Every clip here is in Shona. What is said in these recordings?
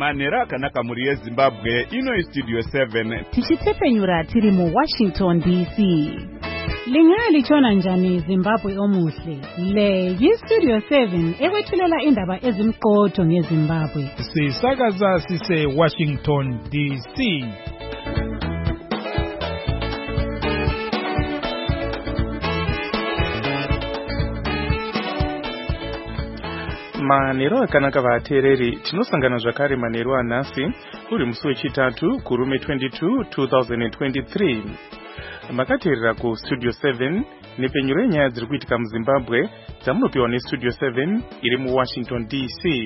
manera kanaka muri yeZimbabwe ino Studio 7 tichitepfenyura tiri mu Washington DC. Lingali chona njani Zimbabwe omuhle. Le yi-Studio 7 ekwethulela indaba ezimqotho ngeZimbabwe. Sisakaza sise Washington DC. Manero akanaka vatereri tinosangana zvakare manero anhasi uri musi wechitatu kurume 22 2023. Makateerera ku Studio 7 nepenyuro yenyaya dziri kuitika muZimbabwe dzamunopiwa neStudio 7 iri mu Washington DC.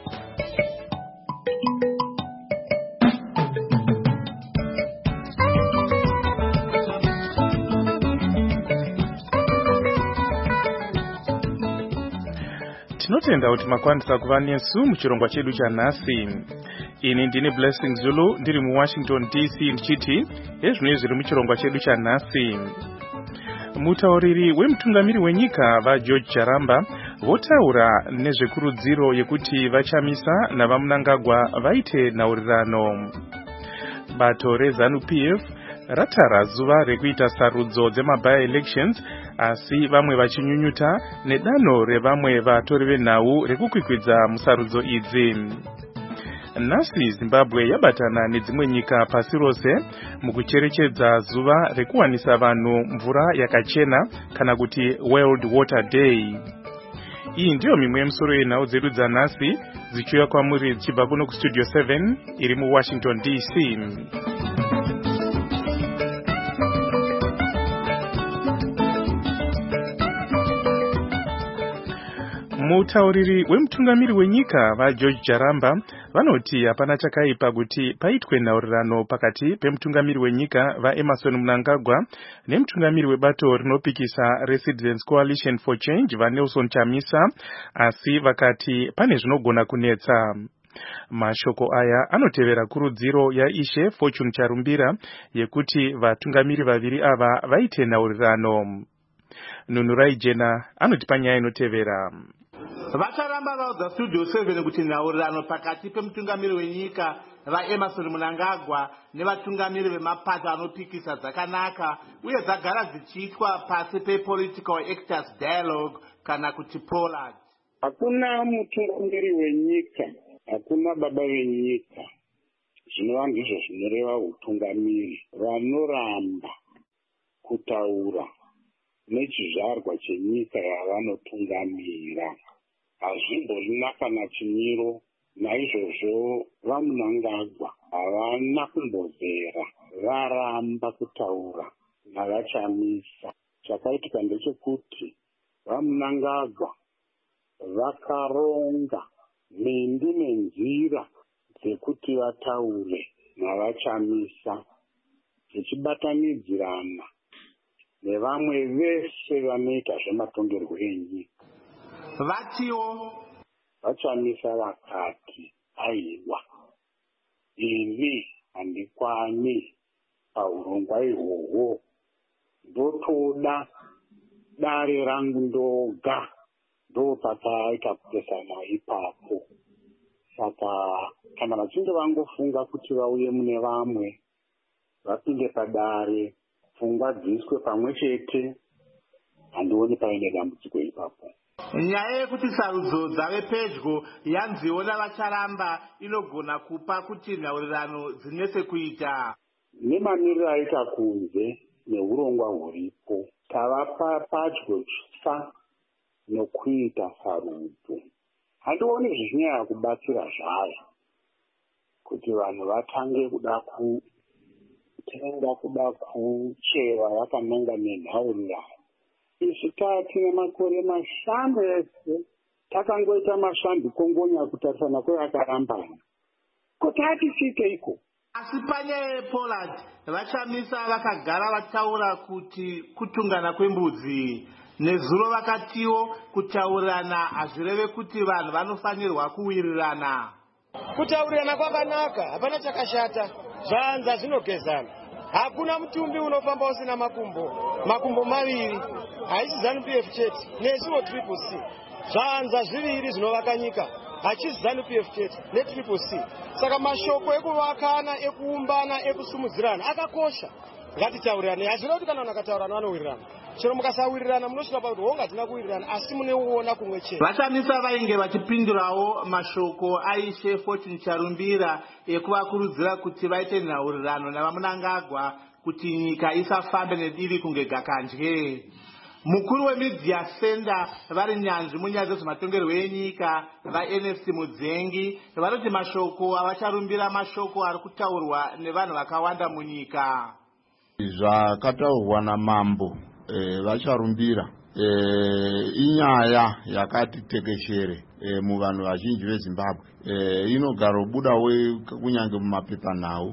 Tinotenda kuti makwanisa kuva nesu muchirongwa chedu chanhasi. Ini ndine Blessing Zulu ndiri mu Washington DC ndichiti ezvino zviri muchirongwa chedu chanhasi. Mutauriri wemutungamiri wenyika vaGeorge Charamba votaura nezvekurudziro yekuti vachamisa navaMnangagwa vaite nhaurirano. Bato reZANU-PF ratara zuva rekuita sarudzo dzema-by-elections asi vamwe vachinyunyuta nedanho revamwe vatori venhau rekukwikwidza musarudzo idzi. Nhasi Zimbabwe yabatana nedzimwe nyika pasi rose mukucherechedza zuva rekuwanisa vanhu mvura yakachena kana kuti World Water Day. Iyi ndiyo mimwe yemusoro yenhau dzedu dzanhasi dzichiuya kwamuri dzichibva kuno kuStudio 7 iri mu Washington DC. Mutauriri wemutungamiri wenyika vaGeorge Charamba vanoti hapana chakaipa kuti paitwe nhaurirano pakati pemutungamiri wenyika vaEmmerson Mnangagwa nemutungamiri webato rinopikisa reCitizens Coalition for Change vaNelson Chamisa, asi vakati pane zvinogona kunetsa. Mashoko aya anotevera kurudziro yaIshe Fortune Charumbira yekuti vatungamiri vaviri ava vaite nhaurirano. Nunurai Jena anoti panyaya inotevera. Vacharamba vaudza Studio 7 kuti nhaurirano pakati pemutungamiri wenyika vaEmmerson Mnangagwa nevatungamiri vemapato anopikisa dzakanaka uye dzagara dzichiitwa pasi pePolitical Actors Dialogue kana kuti POLAD. Hakuna mutungamiri wenyika, hakuna baba venyika. Zvinova ndizvo zvinoreva utungamiri. Vanoramba kutaura nechizvarwa chenyika yavanotungamira. Hazvimborina kana chimiro. Naizvozvo vaMnangagwa havana kumbobvera, varamba kutaura navaChamisa. Chakaitika ndechekuti vaMnangagwa vakaronga mhindu nenzira dzekuti vataure navaChamisa dzichibatanidzirana nevamwe vese vanoita zvematongerwo enyika. Vatiwo vaChamisa vakati aiwa, ini handikwani paurongwa ihwohwo, ndotoda dare rangu ndoga. Ndo pakaita kupesana ipapo. Saka kana vachinge vangofunga kuti vauye mune vamwe, vapinde padare, pfungwa dziiswe pamwe chete, handioni paine dambudziko ipapo. Nyaya yekuti sarudzo dzave pedyo yanziwo navaCharamba inogona kupa kuti nhaurirano dzinese kuita. Nemamiriro aita kunze neurongwa huripo, tava padyo chisa nokuita sarudzo. Handioni zvichinyanya kubatsira zvayo kuti vanhu vatange kuda kutenga, kuda kucheva vakananga nenhaurirano. Isu tatina makore mashanu ese takangoita mashambikongonya kutarisana kwevakarambana. Kuti hatisiiteiko? Asi panyaya yePOLAD vaChamisa vakagara vataura kuti kutungana kwembudzi. Nezuro vakatiwo kutaurirana hazvireve kuti vanhu vanofanirwa kuwirirana. Kutaurirana kwakanaka, hapana chakashata. Zvanza zvinogezana. Hakuna mutumbi unofamba usina makumbo maviri. Haisi ZANU-PF chete, nesuwo Triple C. Zvanza zviviri zvinovaka nyika. hachisi ZANU-PF chete netriple C. Saka mashoko ekuvakana, ekuumbana, ekusumudzirana akakosha. Ngatitaurirane. Hazvina kuti kana vakataurirana vanowirirana. Chero mukasawirirana munosvika pakuti honga hatina kuwirirana asi muneuona kumwe chete. Vashamisa vainge vachipindurawo mashoko aishe Fortune Charumbira ekuvakurudzira kuti vaite nhaurirano navaMunangagwa kuti nyika isafambe nediri kunge gakanje. Mukuru weMedia Center vari nyanzvi munyaya dzezvematongerwo enyika vaNFC Mudzengi vanoti mashoko avacharumbira mashoko ari kutaurwa nevanhu vakawanda munyika. Zvakataurwa namambo vacharumbira inyaya yakati tekeshere muvanhu vazhinji veZimbabwe. Inogara kubudawo kunyange mumapepanhau.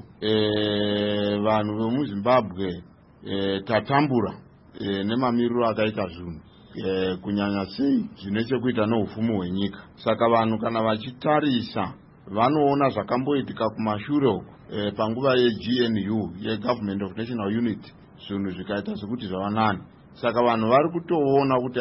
Vanhu vemuZimbabwe tatambura nemamiriro akaita zvinhu kunyanya sei zvine chekuita neupfumi hwenyika. Saka vanhu kana vachitarisa vanoona zvakamboitika kumashure uko panguva yeGNU yeGovernment of National Unity zvinhu zvikaita sekuti zvavanani. Saka vanhu vari kutoona kuti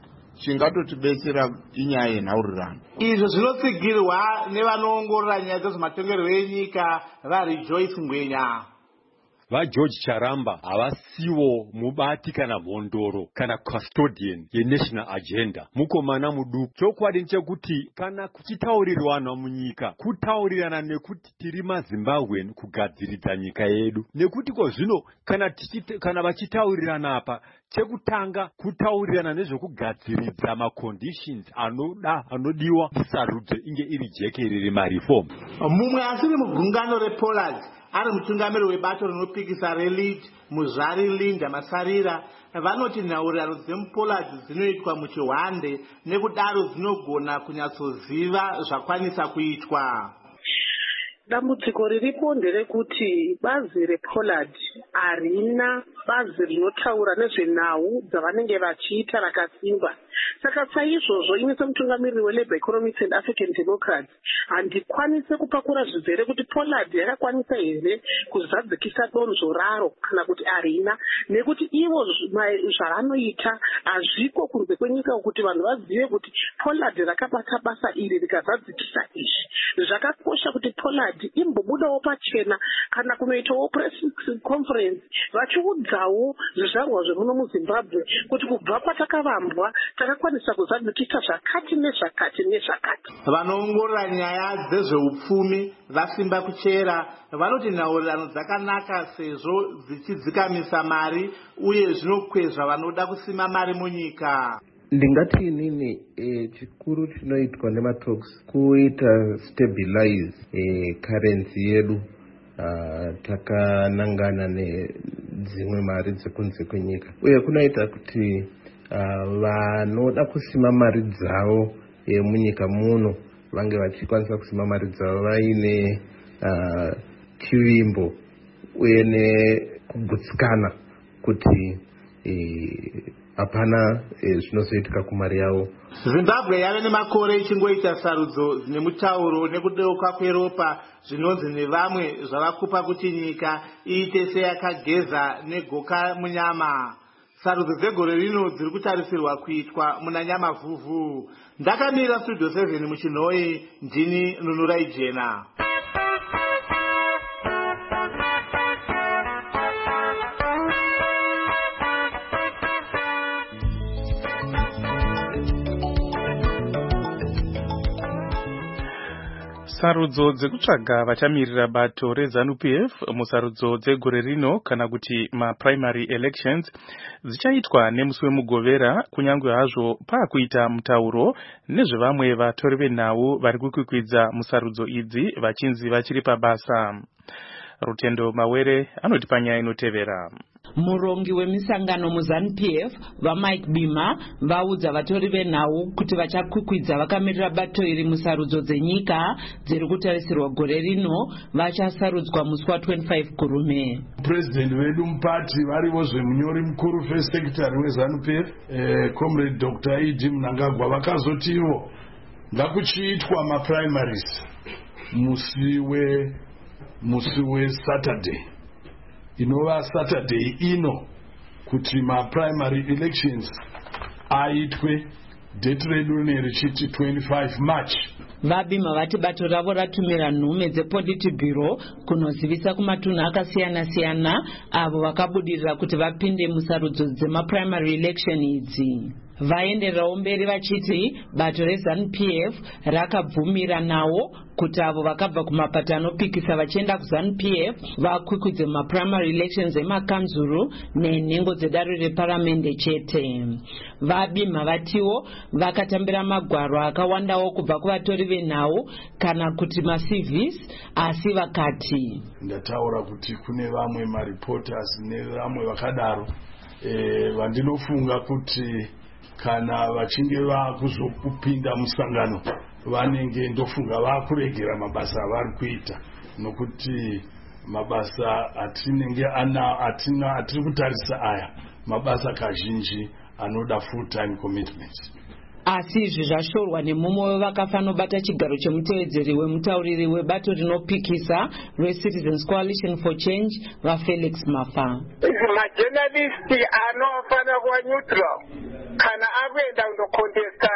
chingatotibetsera inyaya yenhaurirano. Izvo zvinotsigirwa nevanoongorora nyaya dzezvematongerwo enyika vaRejoice Ngwenya. VaGeorge Charamba havasiwo mubati kana mhondoro kana custodian yenational agenda. Mukomana muduku. Chokwadi nchekuti kana kuchitaurirwana munyika kutaurirana nekuti tiri maZimbabwean kugadziridza nyika yedu. Nekuti zvino kana vachitaurirana apa chekutanga kutaurirana nezvekugadziridza maconditions anodiwa sarudzo inge iri jeke riri mareform. Mumwe asiri mugungano rePollard ari mutungamiri webato rinopikisa reLead Muzvari Linda Masarira vanoti nhaurirano dzemuPollard dzinoitwa muchihwande nekudaro dzinogona kunyatsoziva zvakwanisa kuitwa. Dambudziko riripo nderekuti bazi rePollard harina bazi rinotaura nezvenhau dzavanenge vachiita rakasimba. Saka saizvozvo ine semutungamiriri weLabour Economics and African Democrats handikwanise kupakura zvizere kuti Pollard yakakwanisa here kuzadzikisa donzvo raro kana kuti harina, nekuti ivo zvavanoita hazviko kunze kwenyika kuti vanhu vazive kuti Pollard rakabata basa iri rikazadzikisa izvi. Zvakakosha kuti Pollard imbobudawo pachena kana kunoitawo press conference vachiudzawo zvizvarwa zvemuno muZimbabwe kuti kubva patakavambwa takakwanisa kuzadzikisa zvakati nezvakati nezvakati. Vanoongorora nyaya dzezveupfumi vasimba kuchera vanoti nhaurirano dzakanaka sezvo dzichidzikamisa mari uye zvinokwezva vanoda kusima mari munyika. Ndingati inini chikuru chinoitwa nematalks kuita stabilize currency yedu. Takanangana nedzimwe mari dzekunze kwenyika uye kunoita kuti vanoda kusima mari dzavo munyika muno vange vachikwanisa kusima mari dzavo vaine chivimbo uye nekugutsikana kuti hapana zvinozoitika kumari yavo. Zimbabwe yave nemakore ichingoita sarudzo dzine mutauro nekudeuka kweropa zvinonzi nevamwe zvavakupa kuti nyika iite seyakageza negoka munyama. Sarudzo dzegore rino dziri kutarisirwa kuitwa muna Nyamavhuvhu. Ndakamira Studio 7 muChinhoyi, ndini Nunurai Jena. Sarudzo dzekutsvaga vachamirira bato reZANU-PF musarudzo dzegore rino kana kuti maprimary elections dzichaitwa nemusi wemugovera, kunyange hazvo paakuita mutauro nezvevamwe vatori venhau vari kukwikwidza musarudzo idzi vachinzi vachiri pabasa. Rutendo Mawere anoti panyaya inotevera. Murongi wemisangano muZANU-PF vaMike Bima vaudza vatori venhau kuti vachakwikwidza vakamirira bato iri musarudzo dzenyika dziri kutarisirwa gore rino vachasarudzwa musi wa25 Kurume. President wedu mupati varivo zvemunyori mukuru first secretary weZANU-PF comrade Dr. E.G. Mnangagwa vakazoti ivo ngakuchiitwa maprimaries musi weSaturday inova Saturday ino kuti maprimary elections aitwe. Date redu nerichiti 25 March Vabima vati bato ravo ratumira nhume dzePolitburo kunozivisa kumatunhu akasiyana-siyana avo vakabudirira kuti vapinde musarudzo dzemaprimary election idzi. Vaendererawo mberi vachiti bato reZANU-PF rakabvumira nawo kuti avo vakabva kumapato anopikisa vachienda kuZANU-PF vakwikwidze mumaprimary elections emakanzuru nenhengo dzedare reparamende chete. Vabima vatiwo vakatambira magwaro akawandawo kubva kuvatori venhau kana kuti maCVs, asi vakati ndataura kuti kune vamwe mareporters nevamwe vakadaro vandinofunga kuti kana vachinge vakuzopinda musangano vanenge ndofunga vakuregera mabasa avari kuita, nokuti mabasa atinenge atiri kutarisa aya mabasa kazhinji anoda full time commitment. Asi izvi zvashorwa nemumwe wevakafanobata chigaro chemutevedzeri wemutauriri webato rinopikisa reCitizens Coalition for Change vaFelix Mafa. Majournalisti anofanira kuva neutral kana akuenda kundokontesta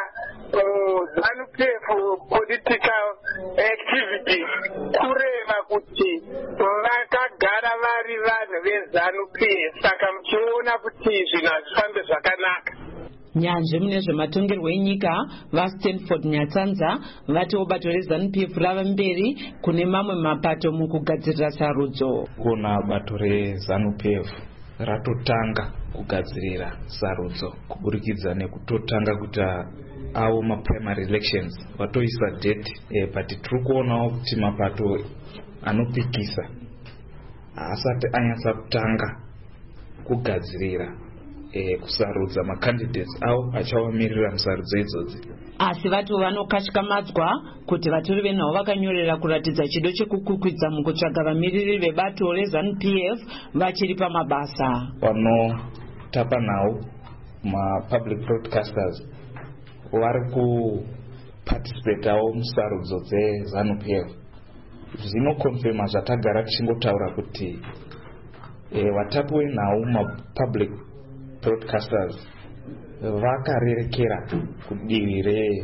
ZANU-PF political activities, kureva kuti vakagara vari vanhu veZANU-PF, saka muchiona kuti zvinhu hazvifambe zvakanaka. Nyanzvi mune zvematongerwo enyika vaStanford Nyatsanza vatiwo bato reZANU-PF rava mberi kune mamwe mapato mukugadzirira sarudzo. Kuna bato reZANU-PF ratotanga kugadzirira sarudzo kuburikidza nekutotanga kuita avo maprimary elections vatoisa date, but tiri kuonawo kuti mapato anopikisa haasati anyatsa kutanga kugadzirira kusarudza macandidates avo achavamirira musarudzo idzodzi. Asi vati vanokashkamadzwa kuti vatori venhau vakanyorera kuratidza chido chekukukwidza mukutsvaga vamiriri vebato reZANU-PF vachiri pamabasa. Vanotapa nhau mapublic broadcasters vari kuparticipatawo musarudzo dzeZANU-PF. Zvinokonfirma zvatagara tichingotaura kuti vatapi venhau mapublic broadcasters vakarerekera kudivi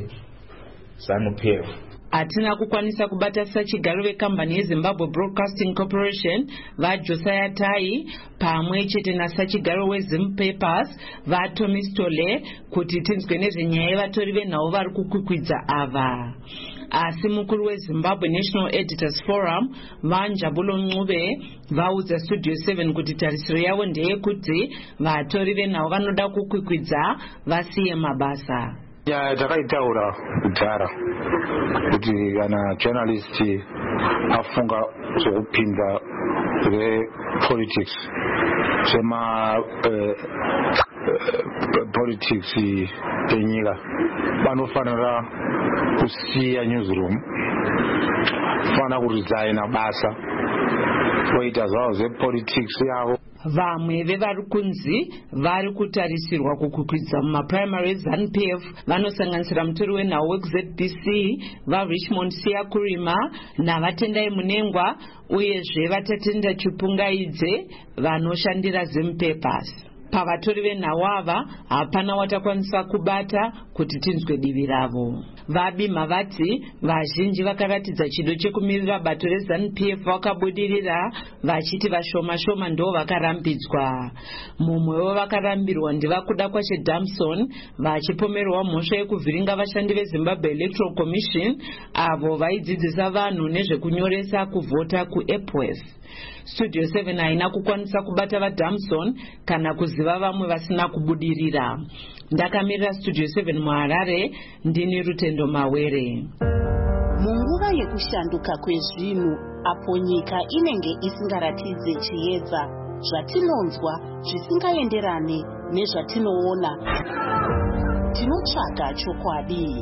reZANU-PF. Hatina kukwanisa kubatisa chigaro vekambani yeZimbabwe Broadcasting Corporation vaJosiah Tai pamwe chete nasachigaro weZim Papers vaTommy Stole kuti tinzwe nezvenyaya yevatori venhau vari kukwikwidza ava. Asi mukuru weZimbabwe National Editors Forum vaNjabulo Ncube vaudza Studio 7 kuti tarisiro yavo ndeyekuti vatori venhau vanoda kukwikwidza vasiye mabasa. Takaitaura kudhara kuti kana journalist afunga zvekupinda vepolitics politics enyika vanofanira kusiya newsroom, fanira kuresigna basa voita zvavo zvepolitics yavo. Vamwe vevari kunzi vari kutarisirwa kukukwidza mumaprimary eZANU-PF vanosanganisira mutori wenhau weZBC vaRichmond Siyakurima navatendai Munengwa uyezve vatatenda Chipungaidze vanoshandira Zim Papers. Pavatori venhau ava hapana watakwanisa kubata kuti tinzwe divi ravo. Vabima vati vazhinji vakaratidza chido chekumirira bato reZANU-PF vakabudirira vachiti vashoma-shoma ndo vakarambidzwa. Mumwewo vakarambirwa ndivakuda kwache Damson vachipomerwa mhosva yekuvhiringa vashandi veZimbabwe Electoral Commission avo vaidzidzisa vanhu nezvekunyoresa kuvhota kuEpworth. Studio 7 haina kukwanisa kubata vaDamson kana kuziva vamwe vasina kubudirira. Ndakamirira Studio 7 muHarare, ndini Rutendo Mawere. Munguva yekushanduka kwezvinhu apo nyika inenge isingaratidze chiedza, zvatinonzwa zvisingaenderane nezvatinoona, tinotsvaga chokwadi.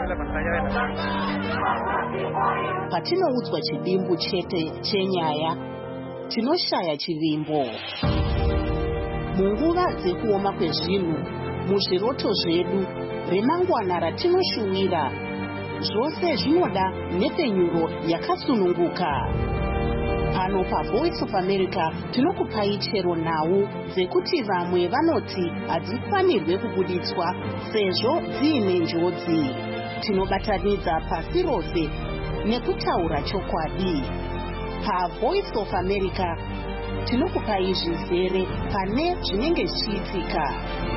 Patinoudzwa chidimbu chete chenyaya, tinoshaya chivimbo. Munguva dzekuoma kwezvinhu, muzviroto zvedu, remangwana ratinoshuwira, zvose zvinoda nepenyuro yakasununguka. Pano paVoice of America tinokupai chero nhau dzekuti vamwe vanoti hadzifanirwe kubuditswa sezvo dziine njodzi. tinobatanidza pasi rose nekutaura chokwadi. PaVoice of America tinokupai zvizere pane zvinenge zvichiitika.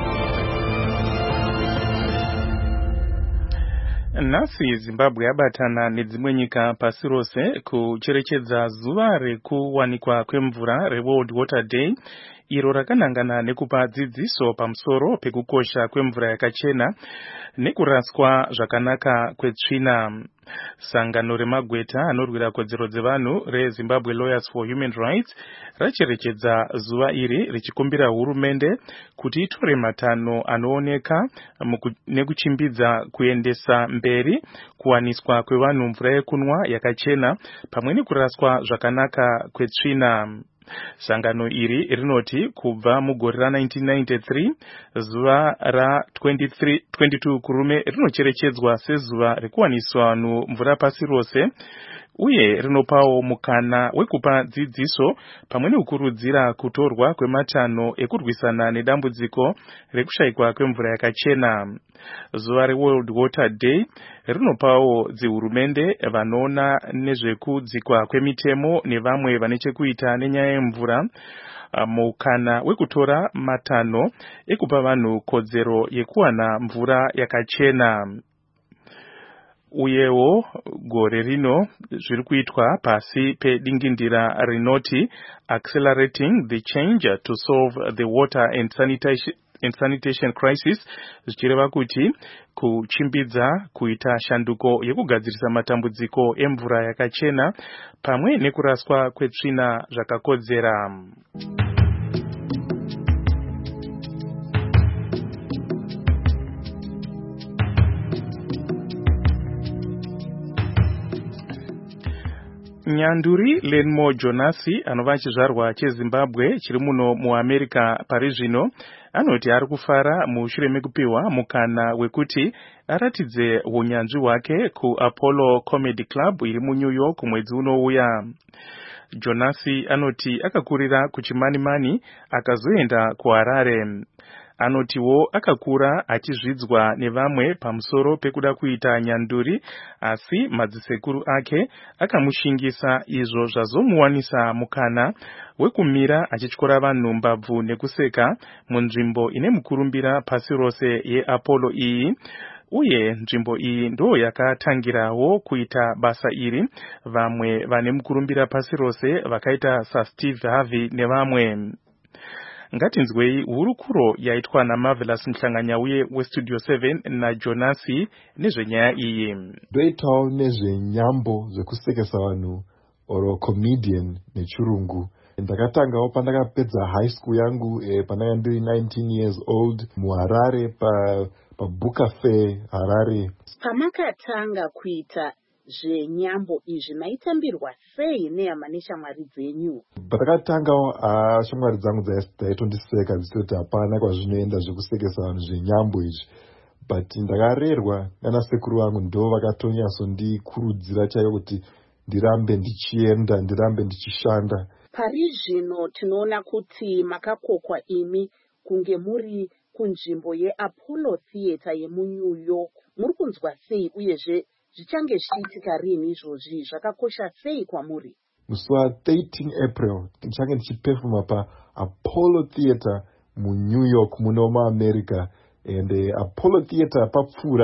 Nhasi Zimbabwe yabatana nedzimwe nyika pasi rose kucherechedza zuva rekuwanikwa kwemvura reWorld Water Day, iro rakanangana nekupa dzidziso pamusoro pekukosha kwemvura yakachena nekuraswa zvakanaka kwetsvina. Sangano remagweta anorwira kodzero dzevanhu reZimbabwe Lawyers for Human Rights racherechedza zuva iri richikumbira hurumende kuti itore matanho anooneka nekuchimbidza kuendesa mberi kuwaniswa kwevanhu mvura yekunwa yakachena pamwe nekuraswa zvakanaka kwetsvina. Sangano iri rinoti kubva mugore ra1993 zuva ra22 kurume rinocherechedzwa sezuva rekuwaniswa vanhu mvura pasi rose, uye rinopawo mukana wekupa dzidziso pamwe nekukurudzira kutorwa kwematanho ekurwisana nedambudziko rekushayikwa kwemvura yakachena. Zuva reWorld Water Day rinopawo dzihurumende vanoona nezvekudzikwa kwemitemo nevamwe vane chekuita nenyaya yemvura mukana wekutora matanho ekupa vanhu kodzero yekuwana mvura yakachena. Uyewo gore rino zviri kuitwa pasi pedingindira rinoti Accelerating the Change to Solve the Water and Sanitation Crisis, zvichireva kuti kuchimbidza kuita shanduko yekugadzirisa matambudziko emvura yakachena pamwe nekuraswa kwetsvina zvakakodzera. Nyanduri Lenmo Jonasi anova chizvarwa cheZimbabwe chiri muno muAmerica pari zvino anoti ari kufara mushure mekupiwa mukana wekuti aratidze unyanzvi hwake kuApollo Comedy Club iri muNew York mwedzi unouya. Jonasi anoti akakurira kuChimanimani akazoenda kuHarare. Anotiwo akakura achizvidzwa nevamwe pamusoro pekuda kuita nyanduri, asi madzisekuru ake akamushingisa, izvo zvazomuwanisa mukana wekumira achityora vanhu mbabvu nekuseka munzvimbo ine mukurumbira pasi rose yeApollo iyi. Uye nzvimbo iyi ndo yakatangirawo kuita basa iri vamwe vane mukurumbira pasi rose vakaita saSteve Harvey nevamwe. Ngatinzwei hurukuro yaitwa naMarvelous Mhlanganyauye weStudio 7 naJonasi nezvenyaya iyi. Ndoitawo nezvenyambo zvekusekesa vanhu oro comedian nechirungu. Ndakatangawo pandakapedza high school yangu pandanga ndiri 19 years old muHarare paBooker Fair Harare. Pamakatanga kuita zvenyambo izvi maitambirwa sei nehama neshamwari dzenyu? Patakatangawo shamwari dzangu dzaitondiseka dzichitoti hapana kwazvinoenda zvekusekesa vanhu zvenyambo izvi, but ndakarerwa nana sekuru vangu ndo vakatonyasondikurudzira chaiko kuti ndirambe ndichienda, ndirambe ndichishanda. Pari zvino tinoona kuti makakokwa imi kunge muri kunzvimbo yeApollo Theatre yemuNew York. Muri kunzwa sei uyezve zvichange zvichiitika rini izvozvi, zvakakosha sei kwamuri? Musi wa13 April ndichange ndichipefuma paApollo Theatre muNew York muno muAmerica, and Apollo Theatre papfuura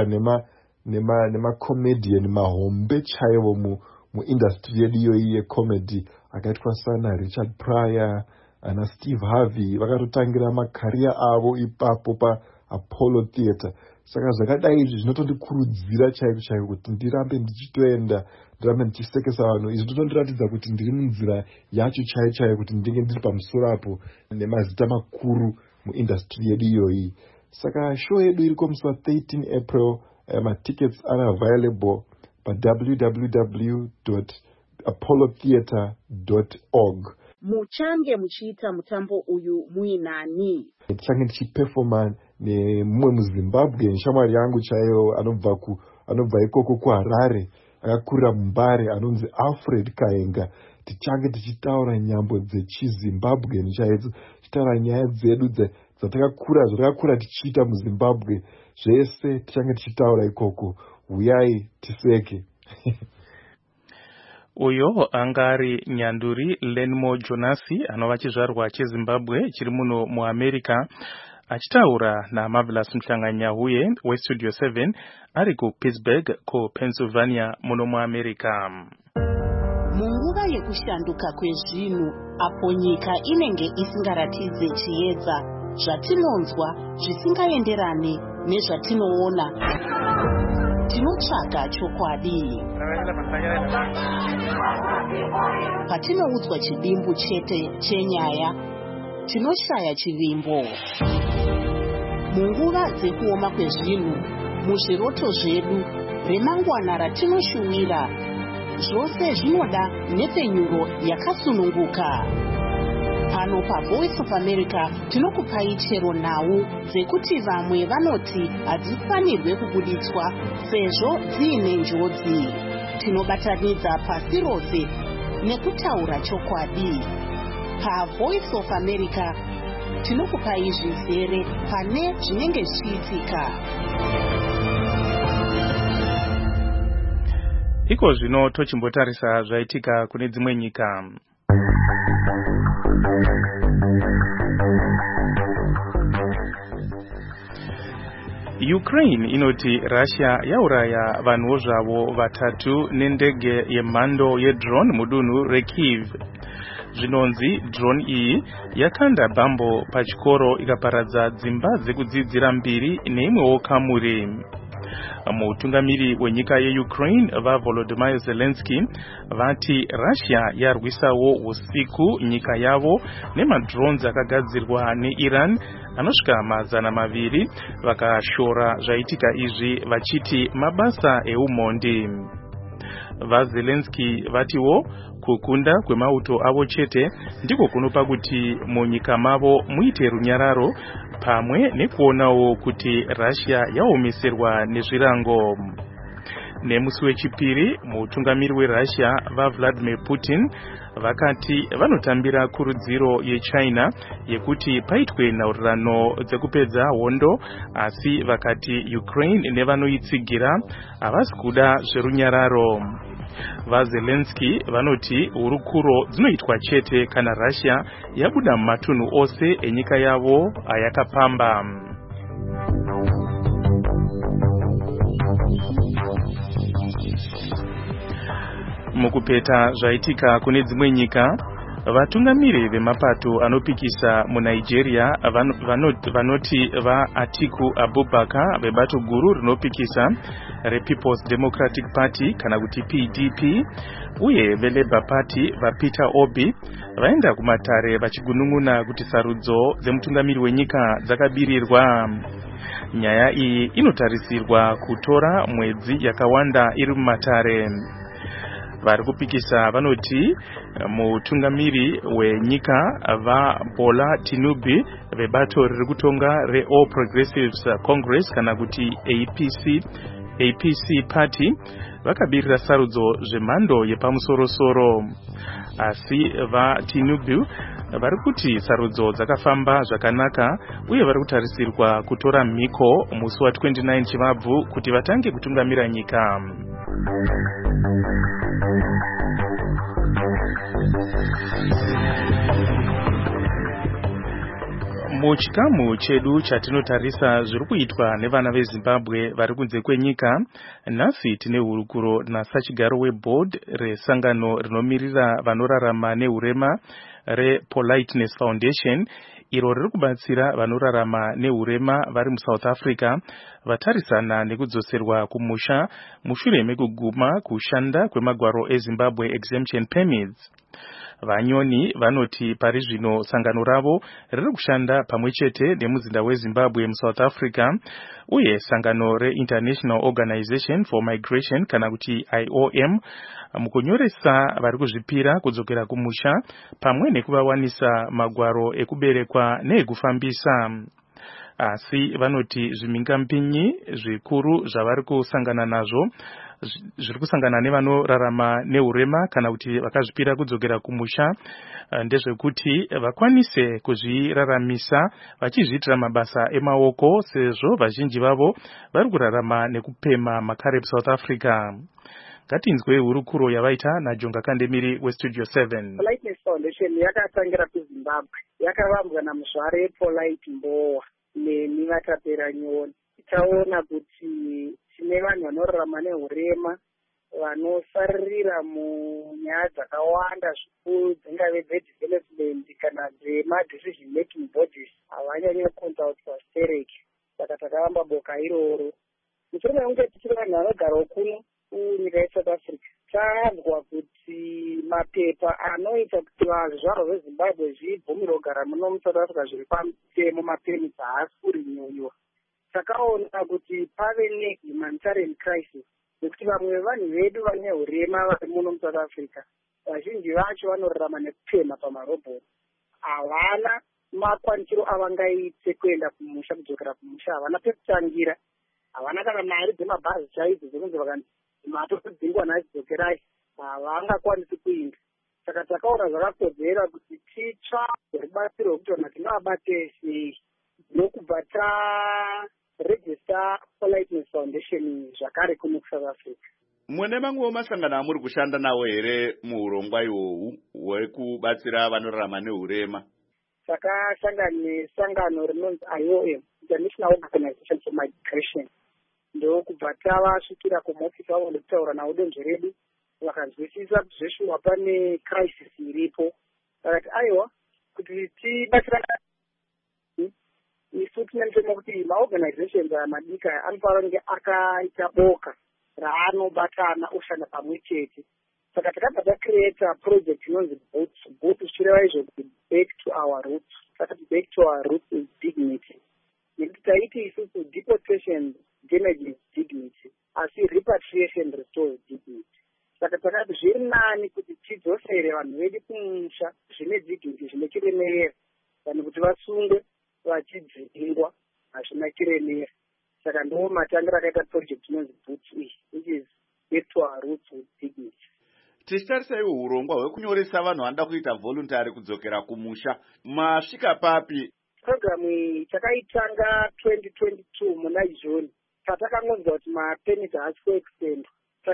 nema-comedian mahombe chaivo muindustry yedu iyoyi yecomedy akaitwa sana Richard Pryor ana Steve Harvey vakatotangira makaria avo ipapo paApollo Theatre. Saka zvakadai izvi zvinotondikurudzira chaiko kuti ndirambe ndichitoenda, ndirambe ndichisekesa vanhu. Izvi zvotondiratidza kuti ndiri munzira yacho chaiyo kuti ndinge ndiri pamusoro apo nemazita makuru muindustry yedu iyoyi. Saka show yedu iriko musi wa13 April. Matickets are available www.apollotheatre.org. Muchange muchiita mutambo uyu muinani? Tichange tichipefoma nemumwe muZimbabwe, shamwari yangu chaiyo anobva ikoko kuHarare, akakurira muMbare, anonzi Alfred Kaenga. Tichange tichitaura nyambo dzechiZimbabwe chaidzo, tichitaura nyaya dzedu zvatakakura tichiita muZimbabwe, zvese tichange tichitaura ikoko. uyai tiseke. Uyo angari Nyanduri Lenmo Jonasi anova chizvarwa cheZimbabwe chiri muno muAmerica achitaura naMarvelous Mhlanganyahuye weStudio 7 ari kuPittsburgh kuPennsylvania muno muAmerica. Munguva yekushanduka kwezvinhu apo nyika inenge isingaratidze chiedza zvatinonzwa zvisingaenderane nezvatinoona, tinotsvaga chokwadi. Patinoudzwa chidimbu chete chenyaya, tinoshaya chivimbo. Munguva dzekuoma kwezvinhu, muzviroto zvedu, remangwana ratinoshuwira, zvose zvinoda nhepfenyuro yakasununguka. Pano paVoice of America tinokupai chero nhau dzekuti vamwe vanoti hadzifanirwe kubuditswa sezvo dziine njodzi. Tinobatanidza pasi rose nekutaura chokwadi. PaVoice of America tinokupai zvizere pane zvinenge zvichiitika. Iko zvino tochimbotarisa zvaitika kune dzimwe nyika. Ukraine inoti Russia yauraya vanhu zvavo vatatu nendege yemhando yedrone mudunhu reKyiv. Zvinonzi drone iyi yakanda bambo pachikoro ikaparadza dzimba dzekudzidzira 2 neimwewo kamuri. Mutungamiri wenyika yeUkraine vaVolodymyr Zelensky vati Russia yarwisawo usiku nyika yavo nemadrones akagadzirwa neIran anosvika 200 vakashora zvaitika izvi vachiti mabasa eumhondi. VaZelensky vatiwo kukunda kwemauto avo chete ndiko kunopa kuti munyika mavo muite runyararo pamwe nekuonawo kuti Russia yaomeserwa nezvirango. Nemusi wechipiri mutungamiri weRussia vaVladimir Putin vakati vanotambira kurudziro yeChina yekuti paitwe nhaurirano dzekupedza hondo, asi vakati Ukraine nevanoitsigira havasi kuda zverunyararo. VaZelensky vanoti hurukuro dzinoitwa chete kana Russia yabuda mumatunhu ose enyika yavo ayakapamba. Mukupeta zvaitika kune dzimwe nyika, vatungamiri vemapato anopikisa muNigeria vanoti vaAtiku Abubakar vebato guru rinopikisa rePeople's Democratic Party kana kuti PDP uye veLabour Party vaPeter Obi vaenda kumatare vachigunun'una kuti sarudzo dzemutungamiri wenyika dzakabirirwa. Nyaya iyi inotarisirwa kutora mwedzi yakawanda iri mumatare. Vari kupikisa vanoti mutungamiri wenyika vaBola Tinubu vebato riri kutonga reAll Progressives Congress kana kuti APC Party vakabirira sarudzo zvemhando yepamusorosoro. Asi vaTinubu vari kuti sarudzo dzakafamba zvakanaka uye vari kutarisirwa kutora mhiko musi wa29 Chivabvu kuti vatange kutungamira nyika. Muchikamu chedu chatinotarisa zviri kuitwa nevana veZimbabwe vari kunze kwenyika, nhasi tine hurukuro nasachigaro weboard resangano rinomirira vanorarama nehurema rePoliteness Foundation, iro riri kubatsira vanorarama nehurema vari muSouth Africa vatarisana nekudzoserwa kumusha mushure mekuguma kushanda kwemagwaro eZimbabwe exemption permits. Vanyoni vanoti pari zvino sangano ravo riri kushanda pamwe chete nemuzinda weZimbabwe muSouth Africa uye sangano reInternational Organization for Migration kana kuti IOM mukunyoresa vari kuzvipira kudzokera kumusha pamwe nekuvawanisa magwaro ekuberekwa neekufambisa. Asi vanoti zvimingampinyi zvikuru zvavari kusangana nazvo zviri kusangana nevanorarama neurema kana kuti vakazvipira kudzokera kumusha ndezvekuti vakwanise kuzviraramisa vachizviitira mabasa emaoko, sezvo vazhinji vavo vari kurarama nekupema makare South Africa. Ngatinzwe hurukuro yavaita naJonga Kandemiri weStudio 7. Politeness Foundation yakatangira kuZimbabwe, yakavambwa naMuzvare Polite Mbowa neNivatapera Nyoni. Taona kuti tine vanhu vanorarama nehurema vanosaririra munyaya dzakawanda zvikuru, dzingave dzedevelopment kana dzema-decision making bodies, havanyanyi kuconsultwa stereki. Saka takavamba boka iroro. Muchirona kunge tichiri vanhu vanogarawo kuno kunyika yeSouth Africa, tanzwa kuti mapepa anoita kuti zvizvarwa zveZimbabwe zvibvumirwe kugara muno muSouth Africa zviri pamutemo, mapeni haasi kurinyuyiwa. Takaona kuti pave nehumanitarian crisis nekuti vamwe vevanhu vedu vane hurema vari muno muSouth Africa, vazhinji vacho vanorarama nekupema pamarobhoti. Havana makwanisiro avangaite kuenda kumusha, kudzokera kumusha, havana pekutangira, havana kana mari dzemabhazi chaidzo dzekunzi vakanzi matodzingwa nhasi dzokerai, havangakwanisi kuinda. Saka takaona zvakakodzera kuti titsvage rubatsiro rwekuti vanhu tinovabate sei, nokubva taregister Politeness Foundation zvakare kuno kuSouth Africa. Mune mamwewo masangano amuri kushanda nawo here muurongwa ihwohwu hwekubatsira vanorarama nehurema? Takashanda nesangano rinonzi IOM, International Organization for Migration. Ndokubva tavasvikira kumofisi avo ndokutaura navo donzvo redu, vakanzwisisa kuti zveshuwa pane crisis iripo. Vakati aiwa, kuti tibatsirana isu tine mutemo kuti maorganizations aya madiki aya anofanira kunge akaita boka raanobatana oshanda pamwe chete. Saka takabva tacreata project inonzi BOOT, zvichireva izvo kuti back to our roots. Takati back to our roots is dignity. Nekuti taiti isusu deportation damages dignity, asi repatriation restores dignity. Saka takati zviri nani kuti tidzosere vanhu vedu kumusha zvine dignity, zvine chiremerera, vanhu kuti vasungwe vachidzingwa hazvina chiremera. Saka ndo matangiro akaita project inonzi BOOT, which is back to our roots with dignity. Tichitarisai urongwa hwekunyoresa vanhu vanoda kuita voluntary kudzokera kumusha, masvika papi? Programu iyi takaitanga 2022 muna June. Tatakangonzwa kuti mapermit haasi kuextendwa.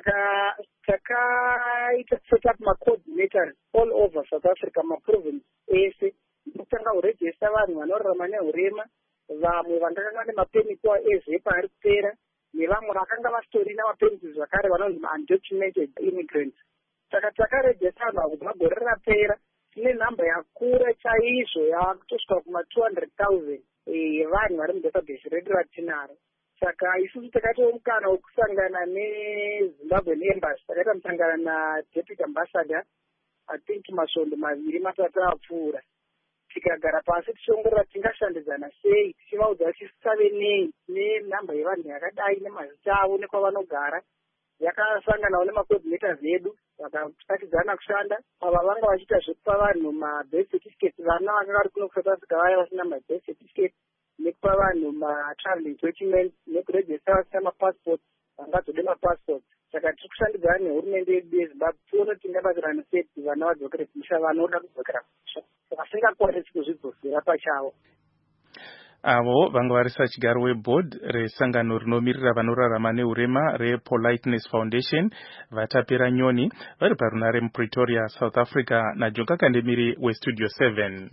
Takaita set up ma-coordinators all over South Africa, ma-province ese, ndokutanga kuregista vanhu vanorarama nehurema, vamwe vanganga vane mapermit ezepa ari kupera, nevamwe vakanga vasitorina mapermit zvakare vanonzi ma-undocumented immigrants. Saka takaregista vanhu kuti magore rapera tine nhamba yakura chaizvo yakutosvika kuma-200,000 yevanhu vari mudatabase redu ratinaro. Saka isusu takaitawo mukana wekusangana neZimbabwean Embassy, takaita musangana naDeputy Ambassador, I think masvondo 2-3 apfuura. Tikagara pasi tichiongorora tingashandidzana sei, tichivaudza kuti tisave nei nenhamba yevanhu yakadai nemazita avo nekwavanogara. Yakasanganawo nemacoordinators edu, vakatatidzana kushanda. Ava vanga vachiita zvekupa vanhu mabirth certificates, vana vakanga vari kuno kuSouth Africa vaya vasina mabirth certificates, nekupa vanhu matraveling documents, nekuregista vasina mapassports, vangadzode mapassports. Saka tiri kushandidzana nehurumende yedu yeZimbabwe tione tingabatsirana sei kuti vana vadzokere kumusha, vanoda kudzokera kumusha vasingakwanisi kuzvidzosera pachavo. Avo vanga vari sachigaro weboard resangano rinomirira vanorarama nehurema rePoliteness Foundation, Vatapera Nyoni, vari parunare muPretoria, South Africa, naJonga Kandemiri weStudio 7.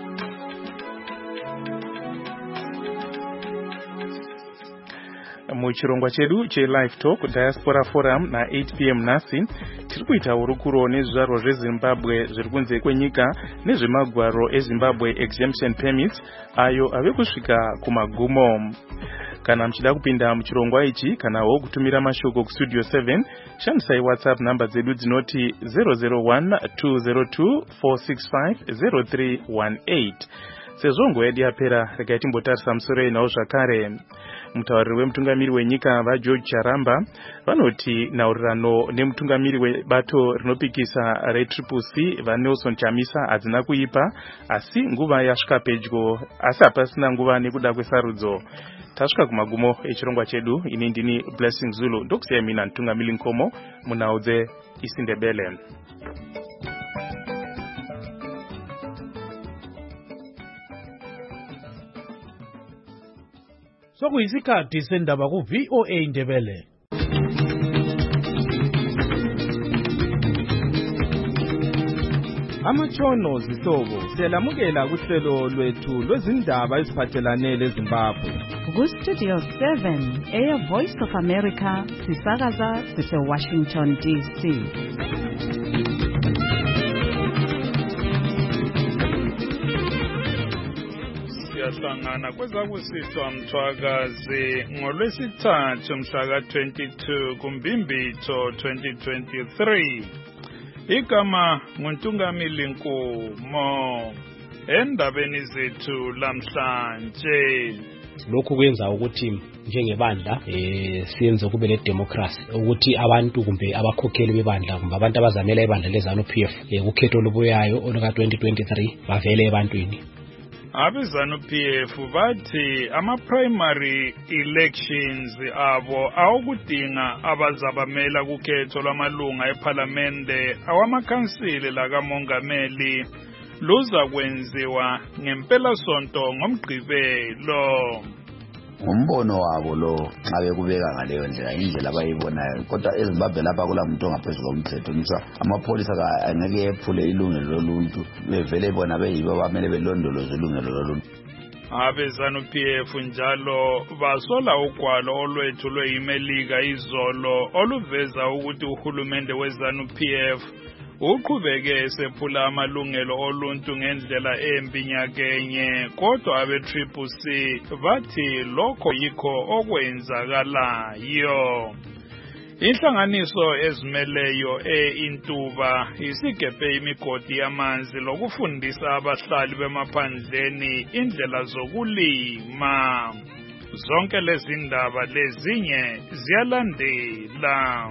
Muchirongwa chedu cheLive Talk Diaspora Forum na8 p.m. nhasi tiri kuita hurukuro nezvizvarwa zveZimbabwe zviri kunze kwenyika nezvemagwaro eZimbabwe exemption permits ayo ave kusvika kumagumo. Kana muchida kupinda muchirongwa ichi kanawo kutumira mashoko kuStudio 7, shandisai WhatsApp namba dzedu dzinoti 001-202-465-0318. sezvo nguva yedu yapera regai timbotarisa musoro yenhau zvakare. Mutauriri wemutungamiri wenyika vaGeorge Charamba vanoti nhaurirano nemutungamiri webato rinopikisa reTCC vaNelson Chamisa hadzina kuipa, asi nguva yasvika pedyo, asi hapasina nguva nekuda kwesarudzo. Tasvika kumagumo echirongwa chedu. Ini ndini Blessing Zulu, ndokusiya mina Ntungamiri Nkomo munhau dzeIsiNdebele. Sokuyisikhathi sendaba ku-VOA Ndebele. Amatshono zihlobo siyalamukela kuhlelo lwethu lwezindaba eziphathelane leZimbabwe. Ku-Studio 7 Air Voice of America sisakaza sise-Washington DC. Siyahlangana kwezakusihlwa Mthwakazi ngolwesithathu mhlaka 22 kuMbimbitho 2023. Igama nguNtungamiri Nkomo. Endabeni zethu lamhlanje, lokhu kwenza ukuthi njengebandla siyenze kube le democracy ukuthi abantu kumbe abakhokheli bebandla kumbe abantu abazamela ibandla leZANU-PF ukhetho olubuyayo oluka 2023 bavele ebantwini. AbeZANU-PF bathi ama-primary elections abo awokudinga abazabamela kukhetho lwamalunga ephalamende awamakhansili lakamongameli luza kwenziwa ngempelasonto ngomgqibelo. Ngumbono wabo lo nxa bekubeka ngaleyo ndlela indlela abayibonayo, kodwa eZimbabwe lapha kula muntu ongaphezulu komthetho ngisho amapholisa angeke ephule ilungelo loluntu, bevele bona beyibo abamele belondoloze ilungelo loluntu. AbeZANU-PF njalo basola ugwalo olwethu lweyimelika izolo oluveza ukuthi uhulumende weZANU-PF uqhubeke esephula amalungelo oluntu ngendlela embi nyakenye, kodwa abe-CCC bathi lokho yikho okwenzakalayo. Inhlanganiso ezimeleyo eIntuba isigebhe imigodi yamanzi lokufundisa abahlali bemaphandleni indlela zokulima. Zonke lezi ndaba lezinye ziyalandela.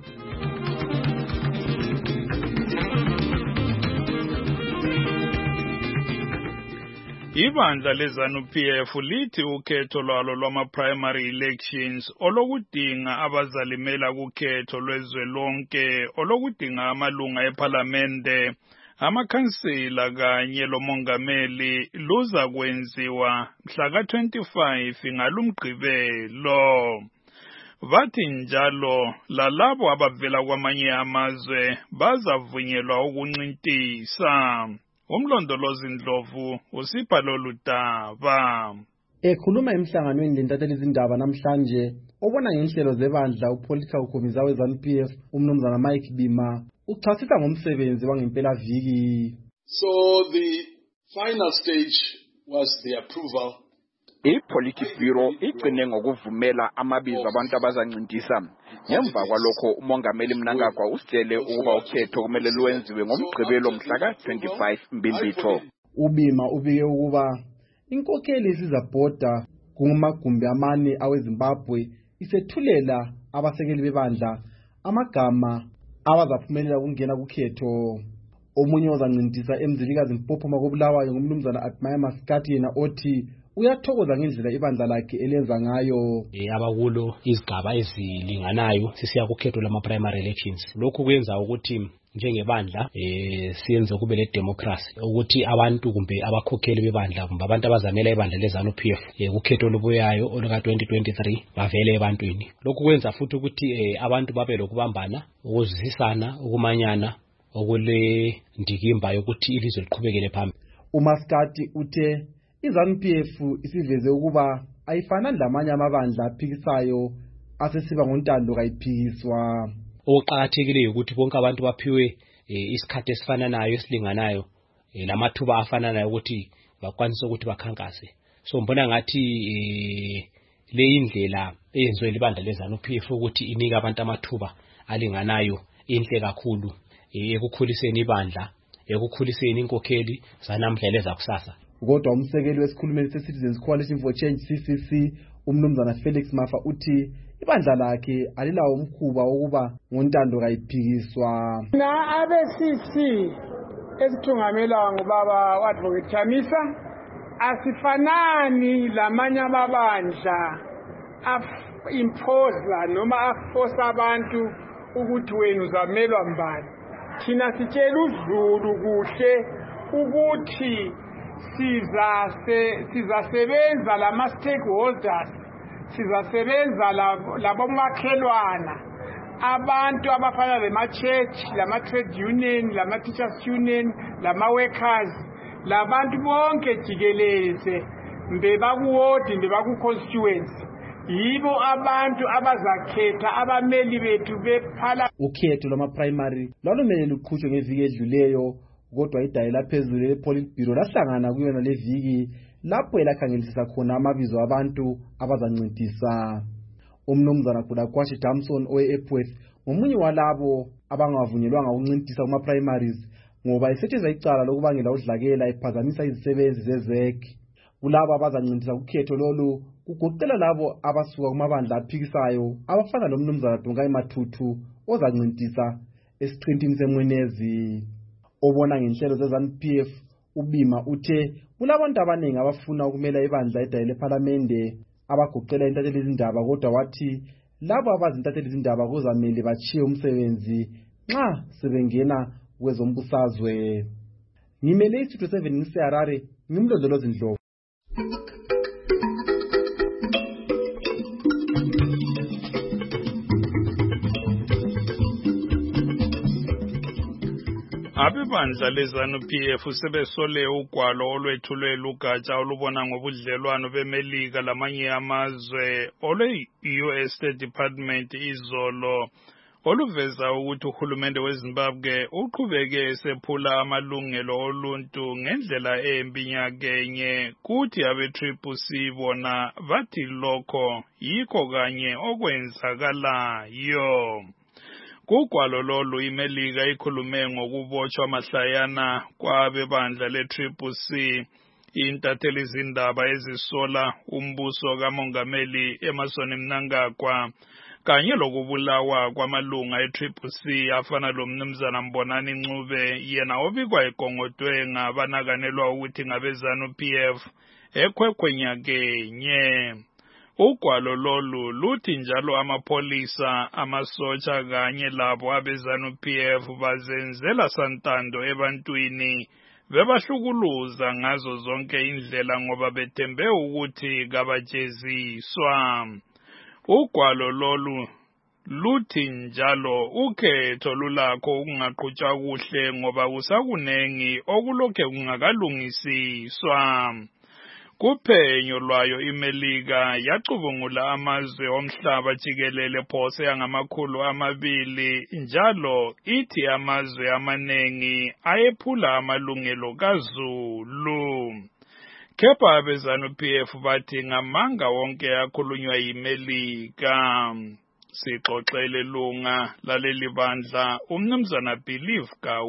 Ibandla leZANU-PF lithi ukhetho lwalo lwama-primary elections olokudinga abazalimela kukhetho lwezwelonke olokudinga amalunga ephalamende, amakhansila kanye lomongameli luza kwenziwa mhlaka 25 ngalumgqibelo. Bathi njalo lalabo abavela kwamanye amazwe bazavunyelwa ukuncintisa. Umlondolozi Ndlovu usipha lolu daba. Ekhuluma emhlanganweni lentatheli izindaba namhlanje obona ngenhlelo zebandla upolitical commissar weZANU-PF umnumzana Mike Bima uchasisa ngomsebenzi wangempela viki. So the final stage was the approval. I-Politburo igcine ngokuvumela amabizo abantu abazancintisa. Ngemva kwalokho umongameli Mnangagwa usitshele ukuba ukhetho kumele lwenziwe ngomgqibelo mhlaka 25 Mbimbitho. Ubima ubike ukuba inkokheli isizabhoda kumagumbi amane aweZimbabwe isethulela abasekeli bebandla amagama abazaphumelela ukungena kukhetho. Omunye ozancintisa emzilikazi Mpopho Makobulawayo ngumnumzana Admire Maskati yena othi uyathokoza ngendlela ibandla lakhe elenza ngayo. Abakulo izigaba ezilinganayo sisiya kukhetho lama-primary elections. Lokhu kwenza ukuthi njengebandla siyenze kube le democracy ukuthi abantu kumbe abakhokheli bebandla kumbe abantu abazamela ibandla leZANU-PF ukhetho olubuyayo oluka 2023 bavele ebantwini. Lokhu kwenza futhi ukuthi abantu babe lokubambana, ukuzwisisana, ukumanyana okule ndikimba yokuthi ilizwe liqhubekele phambili. uMaskati uthe iZANU-PF isiveze ukuba ayifanani lamanye amabandla aphikisayo asesiba ngontando kayiphikiswa. Okuqakathekileyo ukuthi bonke abantu baphiwe isikhathi esifananayo esilinganayo lamathuba afananayo ukuthi bakwanise ukuthi bakhankase. So mbona ngathi le indlela eyenziwe libandla leZANU-PF ukuthi inika abantu amathuba alinganayo inhle kakhulu ekukhuliseni ibandla, ekukhuliseni inkokheli zanamhla lezakusasa. Kodwa umsekeli wesikhulumeli se-Citizens Coalition for Change CCC umnumzana Felix Mafa uthi ibandla lakhe alilawo umkhuba wokuba ngontando kayiphikiswa. Na ABCC esithungamela ngubaba uAdvocate Chamisa asifanani lamanye amabandla imposa noma aforce abantu ukuthi wena uzamelwa mbani. Thina sitshela uZulu kuhle ukuthi sizasebenza lama stakeholders, sizasebenza labomakhelwana, abantu abafana lema-church, lama-trade union, lama-teachers union, lama-workers, labantu bonke jikelele mbebakuwodi mbebaku-constituency. Yibo abantu abazakhetha abameli bethu bephala. Ukhetho lwama-primary lwalumele luqhutshwe ngeviki edluleyo, kodwa idayi laphezulu le-Politburo lahlangana kuyona le viki lapho elakhangelisisa khona amabizo abantu abazancintisa. Umnumzana Gudakwashi Damson owe-Epworth ngomunye walabo abangavunyelwanga ukuncintisa kuma-primaries ngoba esetsheza icala lokubangela udlakela ephazamisa izisebenzi zezek. Kulabo abazancintisa ukhetho lolu kugoqela labo abasuka kumabandla aphikisayo abafana lomnumzana Dungai Mathuthu ozancintisa esiqintini seMwenezi. Obona ngenhlelo ze-ZANU-PF uBima uthe kulabantu abaningi abafuna ukumela ibandla edayi lePhalamende abagoqela intatheli izindaba, kodwa wathi labo abazintatheli izindaba kuzamele bachiye umsebenzi nxa sebengena kwezombusazwe. Ngimele iStudio 7 ngiseHarare, ngimlondolozi Ndlovu. Abebandla leZANU-PF sebesole ugwalo olwethulwe lugatsha olubona ngobudlelwano beMelika lamanye amazwe olwe-US State Department izolo oluveza ukuthi uhulumende weZimbabwe uqhubeke esephula amalungelo oluntu ngendlela embi nyakenye, kuthi abe-CCC bona bathi lokho yikho kanye okwenzakalayo. Kugwalo lolu iMelika ikhulume ngokubotshwa mahlayana kwabebandla le-CCC, intatheli izindaba ezisola umbuso kamongameli Emmerson Mnangagwa kanye lokubulawa kwamalunga e-CCC afana lomnumzana Mbonani Ncube, yena obikwa egongodwe ngabanakanelwa ukuthi ngabe-ZANU-PF ekhwekhwe nyakenye. Ugwalo lolu luthi njalo amapholisa, amasotsha kanye labo abe-ZANU-PF bazenzela santando ebantwini bebahlukuluza ngazo zonke indlela ngoba bethembe ukuthi kabajeziswa. Ugwalo lolu luthi njalo ukhetho lulakho ukungaqhutshwa kuhle ngoba kusakunengi okulokhe kungakalungisiswa. Kuphenyo lwayo iMelika yacubungula amazwe omhlaba jikelele phose yangamakhulu 200 njalo ithi amazwe amanengi ayephula amalungelo kaZulu. Kepha abe-ZANU-PF bathi ngamanga wonke akhulunywa yiMelika. Sixoxele lunga laleli bandla umnumzana Believe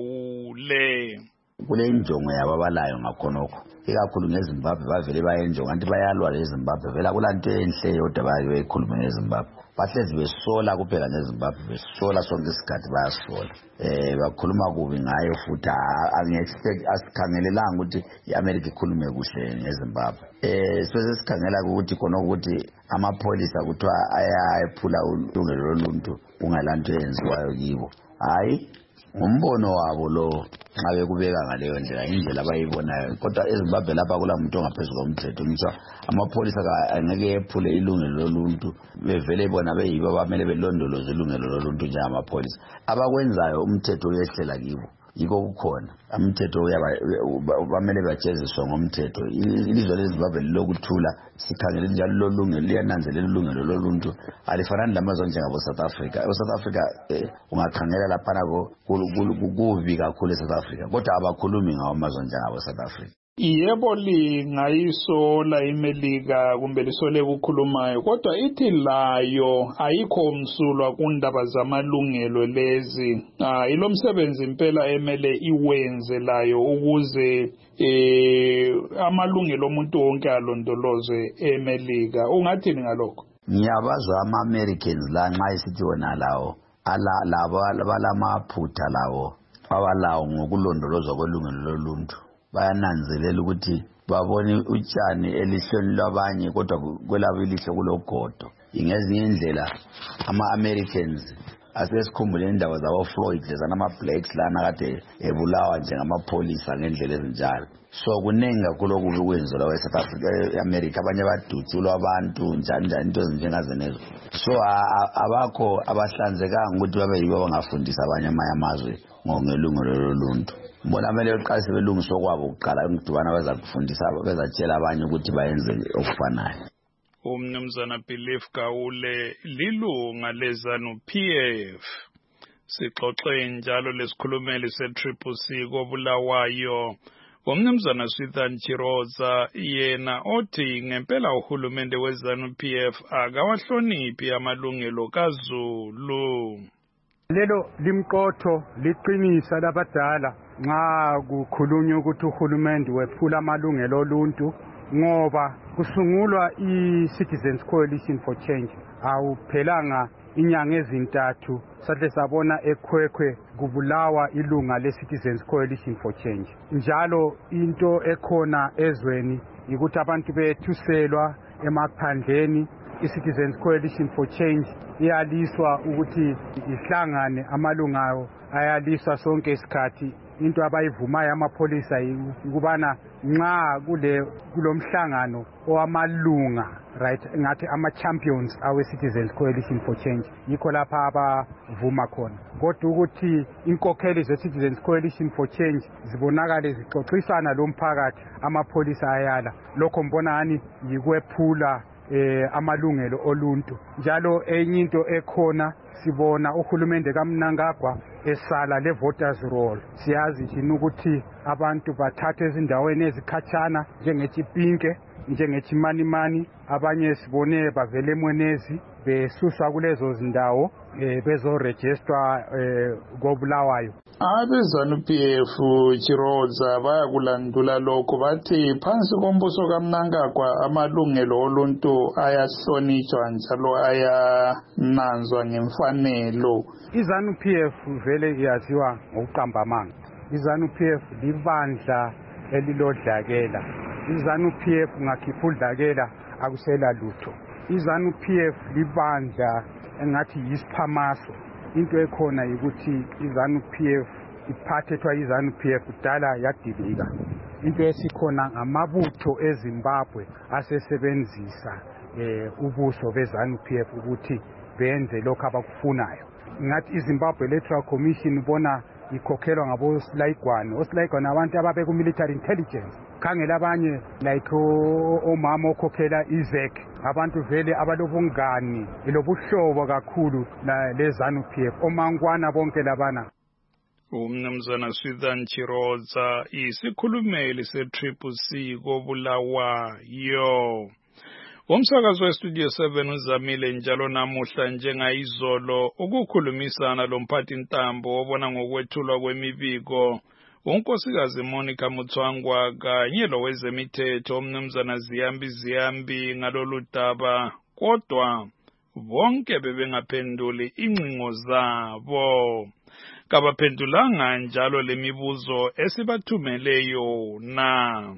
Gawule. Kule injongo yabo abalayo ngakhonokho ikakhulu ngeZimbabwe bavele bayenjongo kanti bayalwa leZimbabwe vela kulanto enhle yodwa bayikhuluma ngeZimbabwe. Bahlezi besola kuphela ngeZimbabwe, besola sonke isikhathi bayasola. Bakhuluma kubi ngayo futhi angi-expect asikhangelelanga ukuthi iAmerica ikhulume kuhle ngeZimbabwe. Sesikhangela ukuthi khona ukuthi amapholisa kuthiwa ayaphula ulungelo loluntu kungalanto eyenziwayo kibo. Hayi, umbono wabo lo nxa bekubeka ngaleyo ndlela indlela abayibonayo, kodwa eZimbabwe lapha kulamuntu ongaphezulu komthetho. Ngitsho amapholisa angeke ephule ilungelo loluntu, bevele bona beyibo abamele belondoloze ilungelo loluntu njengamapholisa. Abakwenzayo umthetho uyehlela kibo, yiko kukhona umthetho bamele bajeziswe ngomthetho. Ilizwe leZimbabwe lilokuthula, sikhangele njalo lolungelo, liyananzelela ilungelo loluntu, alifanani lamazwe njengabo South Africa. eSouth Africa ungakhangela laphana kubi kakhulu eSouth Africa, kodwa abakhulumi ngawo amazwe njengabo South Africa. Yebo lingayisola iMelika kumbe lisole ukukhulumayo kodwa ithi layo ayikho umsulwa kundaba zamalungelo lezi. Ilo msebenzi impela emele iwenze layo ukuze amalungelo omuntu wonke alondolozwe eMelika. Ungathini ngalokho? Ngiyabazwa ama-Americans la nxa isithi wona lawo labo abalamaphutha lawo abalawo ngokulondolozwa kwelungelo loluntu. Bayananzelela ukuthi babone utshani elihlweni lwabanye kodwa kwelabo ilihlo kulogodo. Ingezinye indlela ama-Americans asesikhumbule indaba zabo Floyd lezana ama-blacks lana kade ebulawa njengamapholisa ngendlela ezinjalo. So kunengi kakhulu okubi kwenzelwa e-South Africa, e-America, abanye badutshulwa abantu njani into ezinjengazenezo. So abakho abahlanzekanga ukuthi babe yibo abangafundisa abanye amazwe ngelungelo loluntu. Bona kumele uqalise belungiswa kwabo kuqala ukudibana bezakufundisa bezatshela abanye ukuthi bayenze okufanayo. Umnumzana Belief Gawule lilunga leZANU-PF. Sixoxe njalo lesikhulumeli se-CCC koBulawayo. Umnumzana Swithan Chiroza yena othi ngempela uhulumende weZANU-PF akawahloniphi amalungelo kaZulu. Lelo limqotho liqinisa labadala nxa kukhulunywa ukuthi uhulumende wephula amalungelo oluntu ngoba kusungulwa i-Citizens Coalition for Change. Awuphelanga inyanga ezintathu sahle sabona eKhwekhwe kubulawa ilunga le-Citizens Coalition for Change. Njalo into ekhona ezweni ukuthi abantu bethuselwa emaphandleni. I-Citizens Coalition for Change iyaliswa ukuthi ihlangane amalunga ayaliswa sonke isikhathi. Into abayivumayo amapholisa ukubana nxa kulomhlangano owamalunga right ngathi ama-champions awe-Citizens Coalition for Change yikho lapha abavuma khona. Kodwa ukuthi inkokheli ze-Citizens Coalition for Change zibonakale zixoxisana lomphakathi amapholisa ayala. Lokho mbona ngani yikwephula amalungelo oluntu. Njalo enye into ekhona sibona uhulumende kaMnangagwa esala le voters roll. Siyazi nje ukuthi abantu bathatha ezindaweni ezikhatshana njengeTshipinke, njengeTshimanimani, abanye sibone bavele eMwenezi besuswa kulezo zindawo bezoregistrwa koBulawayo. AbeZANU-PF Chiroza bayakulandula lokho bathi phansi kombuso kaMnangagwa amalungelo oluntu ayahlonitshwa njalo ayananzwa ngemfanelo. iZANU-PF vele iyaziwa ngokuqamba amanga. iZANU-PF libandla elilodlakela. iZANU-PF ngakhipha udlakela akusela lutho. iZANU-PF libandla engathi yisiphamaso. Into ekhona ukuthi iZANU-PF iphathethwa iZANU-PF kudala yadilika. Into esikhona ngamabutho eZimbabwe asesebenzisa ubuso beZANU-PF ukuthi benze lokho abakufunayo. Ngathi iZimbabwe Electoral Commission bona ikhokhelwa ngabosilayigwane. Osilayigwane abantu ababe ku-military intelligence. Khangela abanye like omama okhokhela iZEC. Abantu vele abalobungani lobuhlobo kakhulu leZANU-PF. Omangwana bonke labana. Umnumzana Swithan Chiroza isikhulumeli se-CCC koBulawayo. Umsakazo weStudio 7 uzamile njalo namuhla njengayizolo ukukhulumisana lomphathi ntambo obona ngokwethulwa kwemibiko unkosikazi Monica Mutswangwa kanye lowezemithetho umnumzana Ziyambi ngalolu daba kodwa bonke bebengaphenduli ingcingo zabo. Kabaphendulanga njalo lemibuzo esibathumele yona.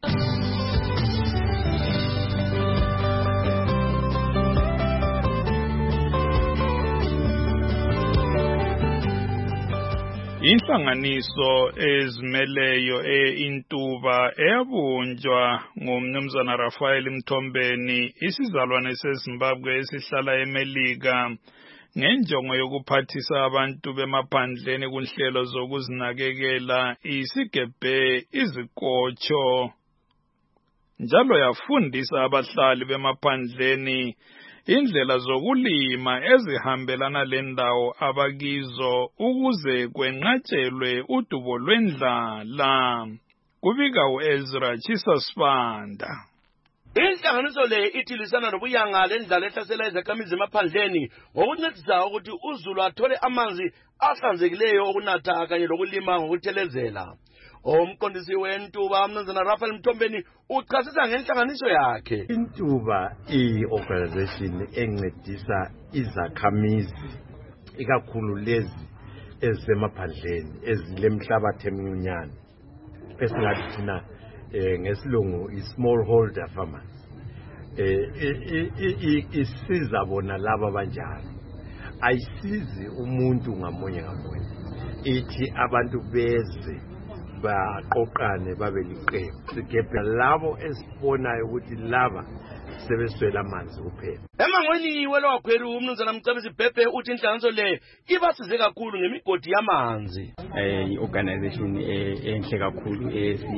Inhlanganiso ezimeleyo eIntuba eyabunjwa ngumnumzana Raphael Mthombeni isizalwane seZimbabwe esihlala eMelika ngenjongo yokuphathisa abantu bemaphandleni kunhlelo zokuzinakekela isigebhe izikotsho njalo yafundisa abahlali bemaphandleni indlela zokulima ezihambelana lendawo abakizo ukuze kwenqatshelwe udubo lwendlala. kubika uEzra Chisasibanda. Inhlanganiso le ithilisana nobuyanga lendlala ehlasela izakhamizi emaphandleni ngokuncedisa ukuthi uZulu athole amanzi ahlanzekileyo okunatha kanye lokulima ngokuthelezela. Umqondisi wentuba Mnumzana Raphael Mthombeni uchasisa ngenhlanganiso yakhe. Intuba i-organization encedisa izakhamizi ikakhulu lezi ezisemaphandleni ezilemhlabathi emincane esingathi thina ngesilungu i-smallholder farmers. Isiza bona laba banjalo, ayisizi umuntu ngamunye ngamunye, ithi abantu beze baqoqane babe liqembu sigebhe labo esibonayo ukuthi laba sebeswela amanzi kuphela. Emangweni welo wakhweru Mnumzana Mcebisi Bhebhe uthi inhlanganiso le ibasize kakhulu ngemigodi yamanzi. I-organization enhle kakhulu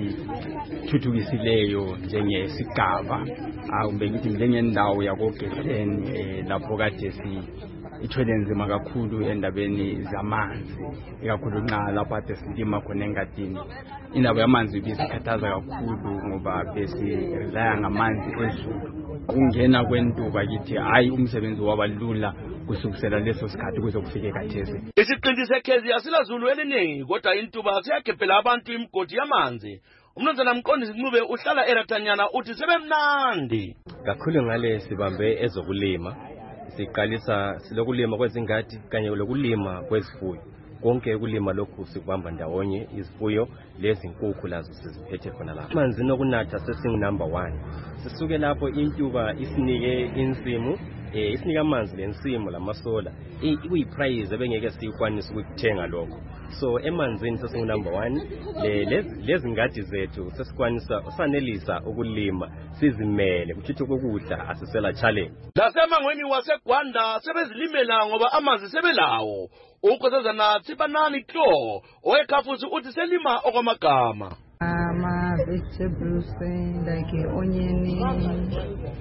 esithuthukisileyo njengesigaba kumbe ngithi njengendawo yakoGetheni lapho kade ithwele nzima kakhulu endabeni zamanzi, ikakhulu nxa lapho ade silima khona engadini. Indaba yamanzi ibisikhathaza kakhulu ngoba besilaya ngamanzi ezulu. Ungena kwentuba kithi hayi umsebenzi wabalula kusukisela leso sikhathi kuze kufike khathesi. Isiqinti sekhezi asilazulu eliningi kodwa intuba siyagebhela abantu imigodi yamanzi. Umnumzana Mqondisi Ncube uhlala eRathanyana uthi sebemnandi. Kakhulu ngale sibambe ezokulima. Siqalisa silokulima kwezingadi kanye lokulima kwezifuyo. Konke ukulima lokhu sikubamba ndawonye, izifuyo lezinkukhu lazo siziphethe khona lapha. Amanzi nokunatha sesingu number 1. Sisuke lapho intuba isinike insimu, isinika amanzi lensimu lamasola. Kuyiprize ebengeke sikwanisa ukuthenga lokho. So emanzini sesingu number 1. Lezi ngadi zethu sesikwanisa usanelisa ukulima sizimele kuchithi kokudla asisela challenge. Lasemangweni waseGwanda sebezilimela ngoba amanzi sebelawo. Ukhosazana Tsibanani Klo owekhafuthi uthi selima okwamagama. Vegetables like onion,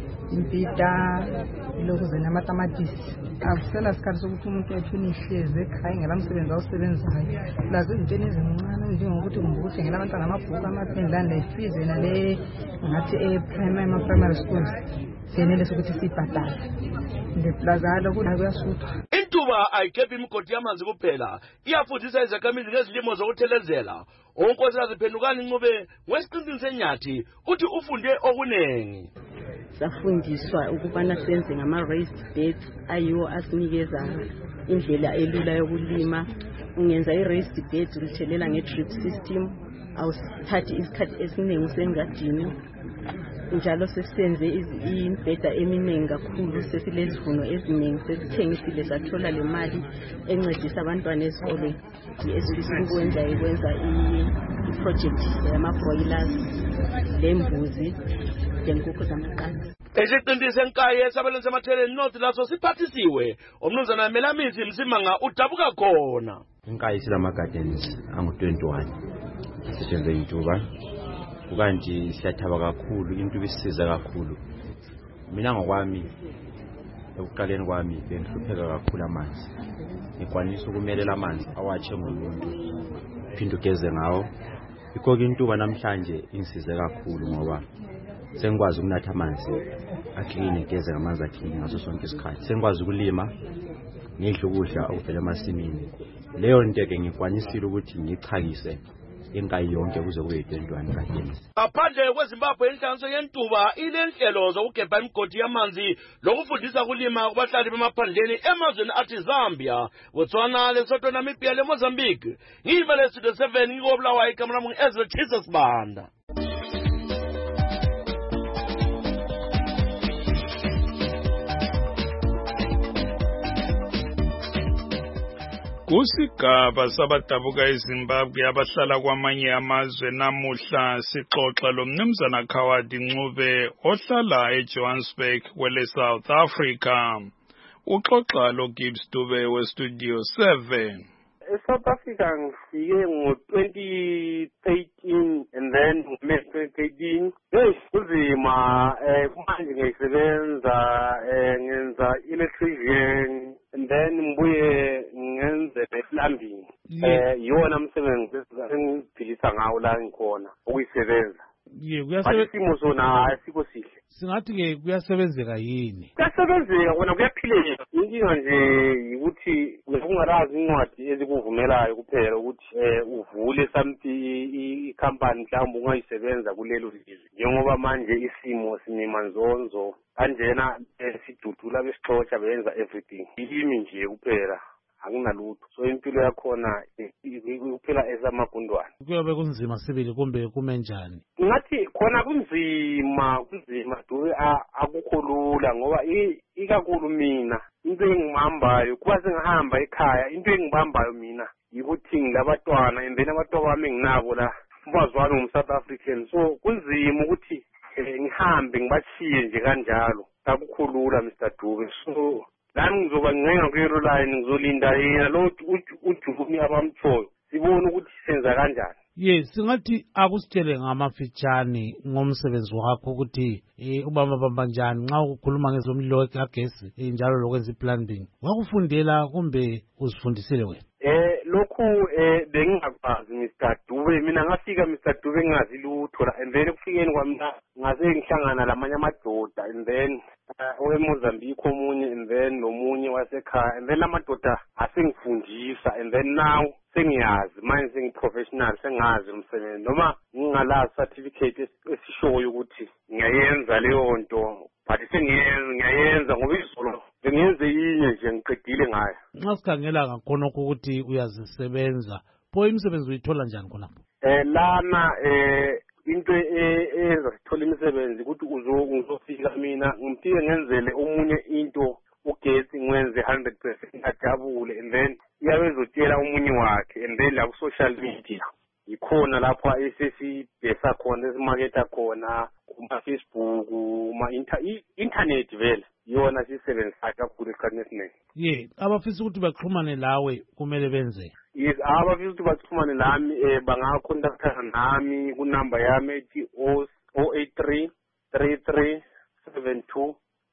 impita, lokhu namatamatisi. Akusela isikhathi sokuthi umuntu ethuni ihleze ekhaya ngelamsebenzi awusebenzayo. Lazo izinto ezincane njengokuthi kumbukuthengela abantwana amabhuku amaphendlane lefize nale ngathi primary schools. Senelisa ukuthi sibhadale. Ngeplazalo kuyasutha. Intuba ayikhephi imigodi yamanzi kuphela, iyafundisa izakhamizi ngezilimo zokuthelezela. Unkosikazi Phendukani Ncube wesiqinisini senyathi uthi ufunde okunengi. Safundiswa ukubana senze ngama-raised beds ayiwo asinikeza indlela elula yokulima. Ungenza i-raised bed ulithelela nge-drip system, awusithathi isikhathi esiningi usengadini. Njalo sesenze imbheda eminingi kakhulu, sesilezivuno eziningi, sesithengisile sathola le mali encedisa abantwana esikole. Esifisa ukwenza i-project yama-broilers lembuzi lenkukhu zamaqanda. Esiqinti senkayi esabelweni sematheleni North laso siphathisiwe. Umnumzana Melamisi Msimanga udabuka khona. Inkayi silama gardens angu-21 sisenze intuba. Kukanti siyathaba kakhulu, intuba isisiza kakhulu. Mina ngokwami ekuqaleni kwami bengihlupheka kakhulu amanzi. Ngikwanisa ukumelela amanzi awatshe ngomuntu phinde ugeze ngawo. Ikho intuba namhlanje insize kakhulu ngoba sengikwazi ukunatha amanzi aklini, ngeze ngamanzi aklini ngaso sonke isikhathi. Sengikwazi ukulima ngidle ukudla okuvela emasimini. Leyo nto ke ngikwanisile ukuthi ngichakise inkayi yonke kuze kube yi-21 kaDennis. Ngaphandle kweZimbabwe inhlanganiso yentuba ilenhlelo zokugebha imigodi yamanzi lokufundisa kulima kubahlali bemaphandleni emazweni athi Zambia, Botswana, Lesotho, Namibia leMozambique. Ngiyimele Studio 7 ngikobulawayo igama lami ngu-Ezra Chisasibanda. Kusigaba sabadabuka eZimbabwe abahlala kwamanye amazwe namuhla sixoxa lo Mnumzana Khawadi Ncube ohlala eJohannesburg kwele South Africa. Uxoxa lo Gibbs Dube weStudio 7. South Africa ngifike ngo-2013 and then ngo-2013 kunzima manje ngisebenza ngenza electrician and then ngibuye ngenze plumbing. yona umsebenzi engiphilisa ngawo la ngikhona ukuyisebenza. Isimo sona asikho sihle. Singathi-ke kuyasebenzeka yini? Kuyasebenzeka kona kuyaphileka. Inkinga nje ukuthi ungalazi incwadi ezikuvumelayo kuphela ukuthi uvule ikhampani mhlawumbe ungayisebenza kulelo lizwe. Njengoba manje isimo sinemanzonzo kanjena sidudula besixotsha benza everything. Yimi nje kuphela. Akunalutho. So impilo yakhona kuphela esamagundwane. Kuyobe kunzima sibili kumbe kumenjani? Ngathi khona kunzima Dube akukho lula ngoba ikakhulu mina into engihambayo kuba sengihamba ekhaya into engibambayo mina yikuthi ngilabantwana and then abantwana bami enginabo la umfazi wami ngumSouth African so kunzima ukuthi ngihambe ngibashiye nje kanjalo akukho lula Mr Dube so lami ngizoba ncenga ku-Aeroline ngizolinda yena lo ujulumi abamthoyo sibone ukuthi senza kanjani. Yes, singathi akusitshele ngamafitshane ngomsebenzi wakho ukuthi ubamba njani nxa ukhuluma ngezomlilo kagesi njalo lokwenza iplanting. Wakufundela kumbe uzifundisile wena? Lokhu bengingakwazi Mr Dube mina ngafika Mr Dube ngingazi lutho la and then kufikeni kwami ngase ngihlangana lamanye amadoda and then oweMozambique omunye and then nomunye wasekhaya and then lamadoda asengifundisa and then now sengiyazi manje sengiprofessional sengazi umsebenzi noma ngingala certificate esishoyo ukuthi ngiyayenza leyo nto but ngiyayenza ngoba izolo bengenze inye nje ngiqedile ngayo. Nxa sikhangela ngakhona ukuthi uyazisebenza pho imisebenzi uyithola njani khonapho? Lana into ezasithola imisebenzi ukuthi uzofika mina ngimfike ngenzele omunye into ugesi ngwenze 100% ajabule and then iyabe ezotshela omunye wakhe and then la ku-social media yikhona lapho esesibhesa khona esimaketha khona kuma-Facebook internet vele yona siyisebenzisa kakhulu esikhathini esiningi. Abafisa ukuthi baxhumane lawe kumele benze? Yes, abafisa ukuthi baxhumane nami bangakhontaktana nami kunamba yami ethi 083 33 72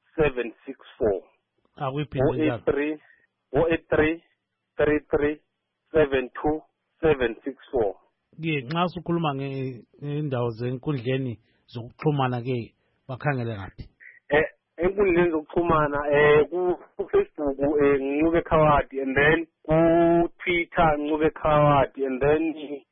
764. Akuyiphinde 083 33 72 764. Nxa ukhuluma ngendawo zenkundleni zokuxhumana ke bakhangele ngaphi? Enkundleni zokuxhumana ku-Facebook Ncube Khawadi and then ku-Twitter Ncube Khawadi and then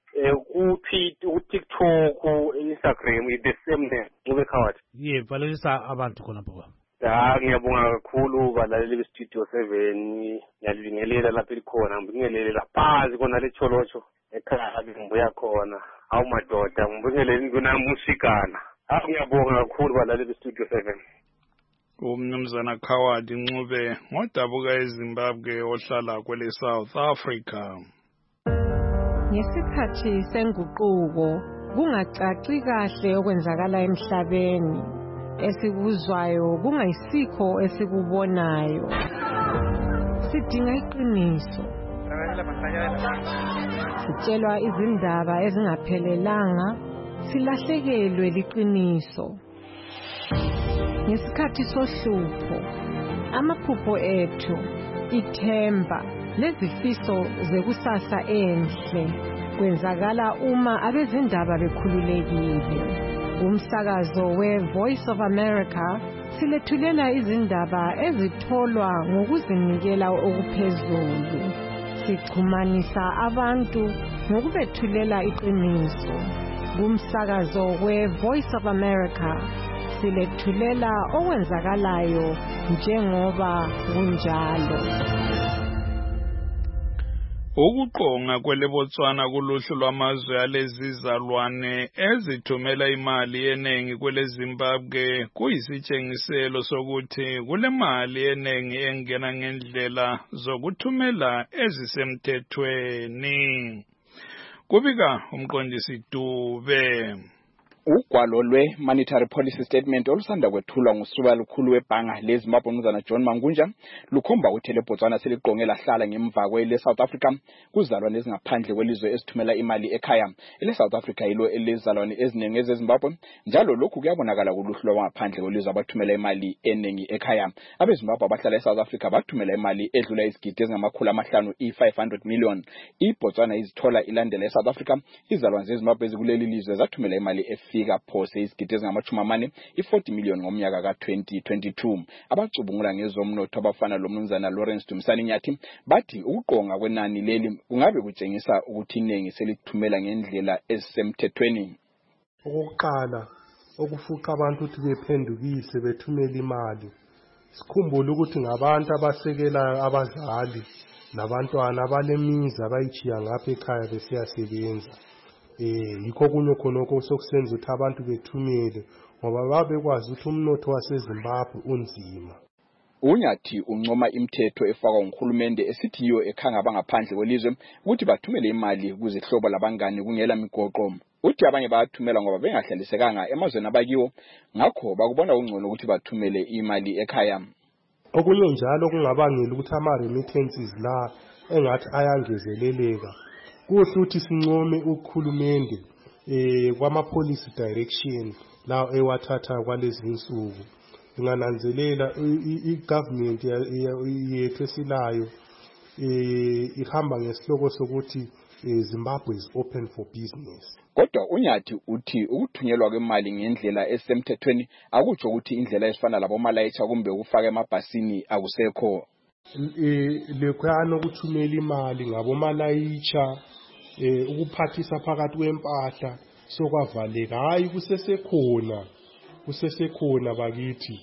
ku-TikTok Instagram with the same name Ncube Khawadi. Valelisa abantu khonapho. Ngiyabonga kakhulu balaleli beStudio 7 ngiyalibingelela lapho likhona ngibingelele laphansi khona lecholocho ekhaya ngibuya khona awu madoda ngibingelele kunamusikana ngiyabonga kakhulu balaleli beStudio 7. Umnumzana Khawadi Ncube ngodabuka eZimbabwe ohlala kwele South Africa. Ngesikhathi senguquko kungacaci kahle okwenzakala emhlabeni esikuzwayo kungayisikho esikubonayo sidinga iqiniso sitshelwa izindaba ezingaphelelanga silahlekelwe liqiniso ngesikhathi sohlupho amaphupho ethu ithemba lezifiso zekusasa enhle kwenzakala uma abezindaba bekhululekile. Umsakazo we-Voice of America silethulela izindaba ezitholwa ngokuzinikela okuphezulu. Sichumanisa abantu ngokubethulela iqiniso. Kumsakazo we-Voice of America silethulela okwenzakalayo njengoba kunjalo. Ukuqonga kweleBotswana kuluhlu lwamazwe alezizalwane ezithumela imali enengi kwele Zimbabwe kuyisitshengiselo sokuthi kule mali enengi engena ngendlela zokuthumela ezisemthethweni. Kubika umqondisi Dube. Ugwalo lwe-Monetary Policy Statement olusanda kwethulwa nguSiba Lukhulu webhanga leZimbabwe umnumzana John Mangunja lukhomba ukuthi leBotswana seliqonge lahlala ngemva kwele South Africa kuzalwane ezingaphandle kwelizwe esithumela imali ekhaya. Ele South Africa yilo elezalwane eziningi ezeZimbabwe njalo lokhu kuyabonakala kuluhlu lwangaphandle kwelizwe abathumela imali eningi ekhaya. AbeZimbabwe abahlala eSouth Africa bathumela imali edlula izigidi ezingama500 i500 million. iBotswana izithola ilandela eSouth Africa. Izalwane zeZimbabwe ezikuleli lizwe zathumela imali fika phose izigidi ezingama40 i40 million ngomnyaka ka2022. Abacubungula ngezomnotho abafana lomnumzana Lawrence Dumsani Nyathi bathi ukuqonga kwenani leli kungabe kutshengisa ukuthi iningi selithumela ngendlela esemthethweni. Okokuqala okufuqa abantu ukuthi bephendukise bethumela imali. Sikhumbule ukuthi ngabantu abasekela abazali nabantwana abalemizi abayichiya ngapha ekhaya besiyasebenza. Yikho kunye khonoko sokusenza ukuthi abantu bethumele ngoba babekwazi ukuthi umnotho waseZimbabwe unzima. Unyathi uncoma imithetho efakwa nguhulumende esithi yiyo ekhanga abangaphandle kwelizwe ukuthi bathumele imali kuzihlobo labangani kungela migoqo. Uthi abanye bathumela ngoba bengahlalisekanga emazweni abakiwo ngakho bakubona ungcono ukuthi bathumele imali ekhaya. Okunye njalo kungabangela ukuthi ama-remittances la engathi ayangezeleleka. Kuhle ukuthi sincome ukukhulumende kwama-policy direction la ewathatha kwalezi insuku. Ingananzelela i-government yethu esilayo ihamba ngesihloko sokuthi Zimbabwe is open for business. Kodwa Unyathi uthi ukuthunyelwa kwemali ngendlela esemthethweni akutsho ukuthi indlela esifana labomalayitha kumbe ukufaka emabhasini akusekho. Lekhwana ukuthumela imali ngabomalayitha ukuphathisa phakathi kwempahla sokwavaleka hayi kusesekhona bakithi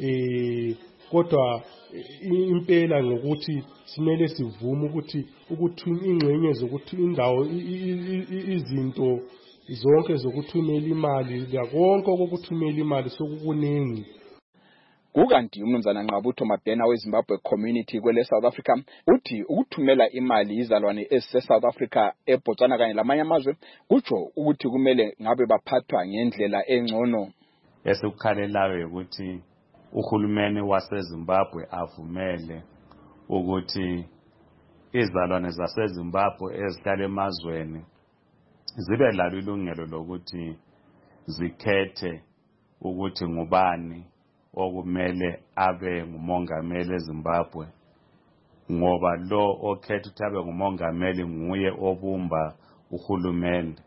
kodwa impela ngokuthi simele sivume ukuthi ingxenye zokuthi indawo izinto zonke zokuthumela imali konke okuthumela imali sokukuningi. Kukanti umnumzana Nqabutho Mabhena weZimbabwe Community kwele South Africa uthi ukuthumela imali izalwane eseSouth Africa eBotswana kanye lamanye amazwe kutsho ukuthi kumele ngabe baphathwa ngendlela engcono. Esikukhalelayo ukuthi uhulumeni waseZimbabwe avumele ukuthi izalwane zaseZimbabwe ezihlala emazweni zibe lalo ilungelo lokuthi zikhethe ukuthi ngubani okumele abe ngumongameli eZimbabwe ngoba lo okhetha ukuthi abe ngumongameli nguye obumba uhulumende.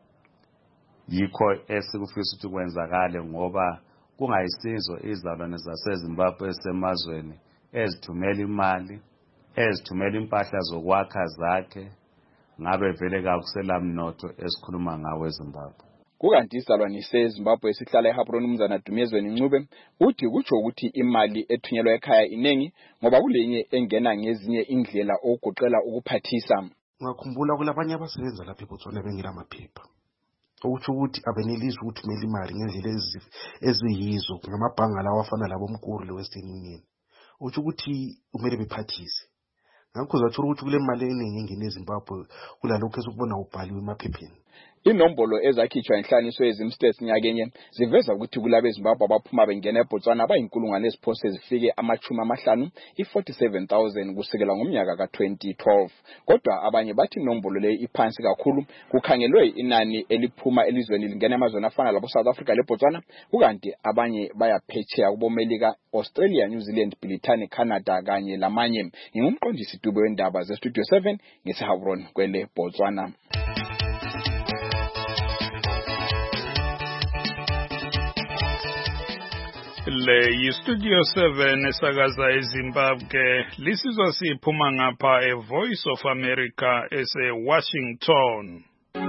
Yikho esikufisa ukuthi kwenzakale ngoba kungayisizo izalwane zaseZimbabwe esemazweni ezithumela imali ezithumela impahla zokwakha zakhe ngabe vele kakusela mnotho esikhuluma ngawo eZimbabwe. Kukanti izalwane seZimbabwe esihlala eHabroni umnumzana Dumezweni Ncube uthi kutsho ukuthi imali ethunyelwa ekhaya iningi ngoba kulenye engena ngezinye indlela okugoqela ukuphathisa. Ngakhumbula kulabanye abasebenza lapha eBotswana bengela amaphepha. Okuthi ukuthi abenelisi ukuthumela imali ngendlela eziyizo ngamabhanga lawo afana labo Mkuru leWestern Union. Uthi ukuthi kumele bephathise. Ngakho zathola ukuthi kule mali eningi engene eZimbabwe kulalokho esukubona ubhaliwe emaphepheni. Inombolo ezakhitshwa inhlaniso yezimstats nyakenye ziveza ukuthi kulabe eZimbabwe abaphuma bengena eBotswana bayinkulungwane eziphose zifike ama50 i47,000 kusekela ngomnyaka ka2012. Kodwa abanye bathi inombolo le iphansi kakhulu kukhangelwe inani eliphuma elizweni lingena emazweni afana labo South Africa leBotswana kukanti abanye bayaphetsheya kubomelika Australia, New Zealand, Britain, Canada kanye lamanye. Ngingumqondisi Dube wendaba zeStudio 7 ngeseHabroni kwele Botswana. Le yiStudio 7 esakaza eZimbabwe lisizwa siphuma ngapha eVoice of America eseWashington.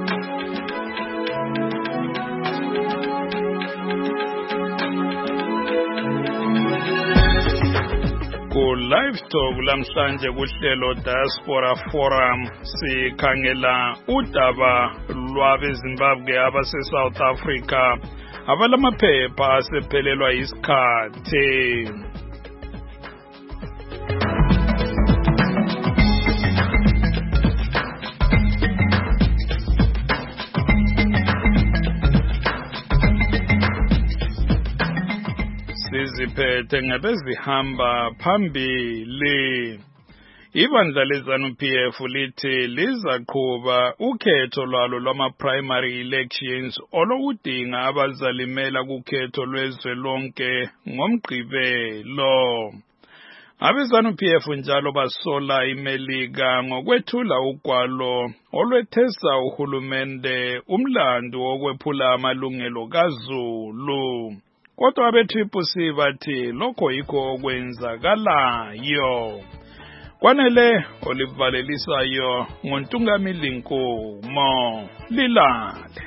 Ku live talk lamhlanje kuhlelo Diaspora Forum sikhangela udaba lwabeZimbabwe abase South Africa abalamaphepha asephelelwa isikhathi. eziziphethe ngabezihamba phambili. Ibandla leZANU-PF lithi lizaqhuba ukhetho lwalo lwama-primary elections olokudinga abazalimela kukhetho lwezwe lonke ngomgqibelo. AbeZANU-PF njalo basola iMelika ngokwethula ugwalo olwethesa uhulumende umlandu wokwephula amalungelo kaZulu. Kodwa abe-TPC bathi lokho yikho okwenzakalayo. Kwanele olivalelisayo nguNtungamili Nkomo. Lilale.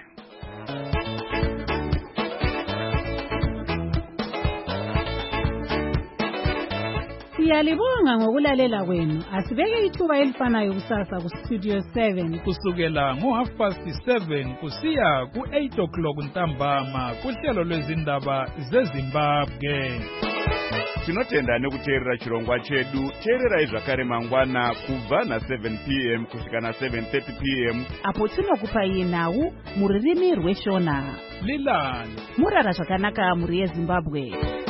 Siyalibonga ngokulalela kwenu. Asibeke ithuba elifanayo kusasa ku Studio 7 kusukela ngo7:30 kusiya ku8 o'clock ntambama kuhlelo lwezindaba zeZimbabwe. Tinotenda nekuteerera chirongwa chedu. Teerera zvakare mangwana kubva na7 p.m. kusvika na7:30 p.m. apo tinokupai nhau muririmi rweShona. Lilale. Murara zvakanaka muri yeZimbabwe.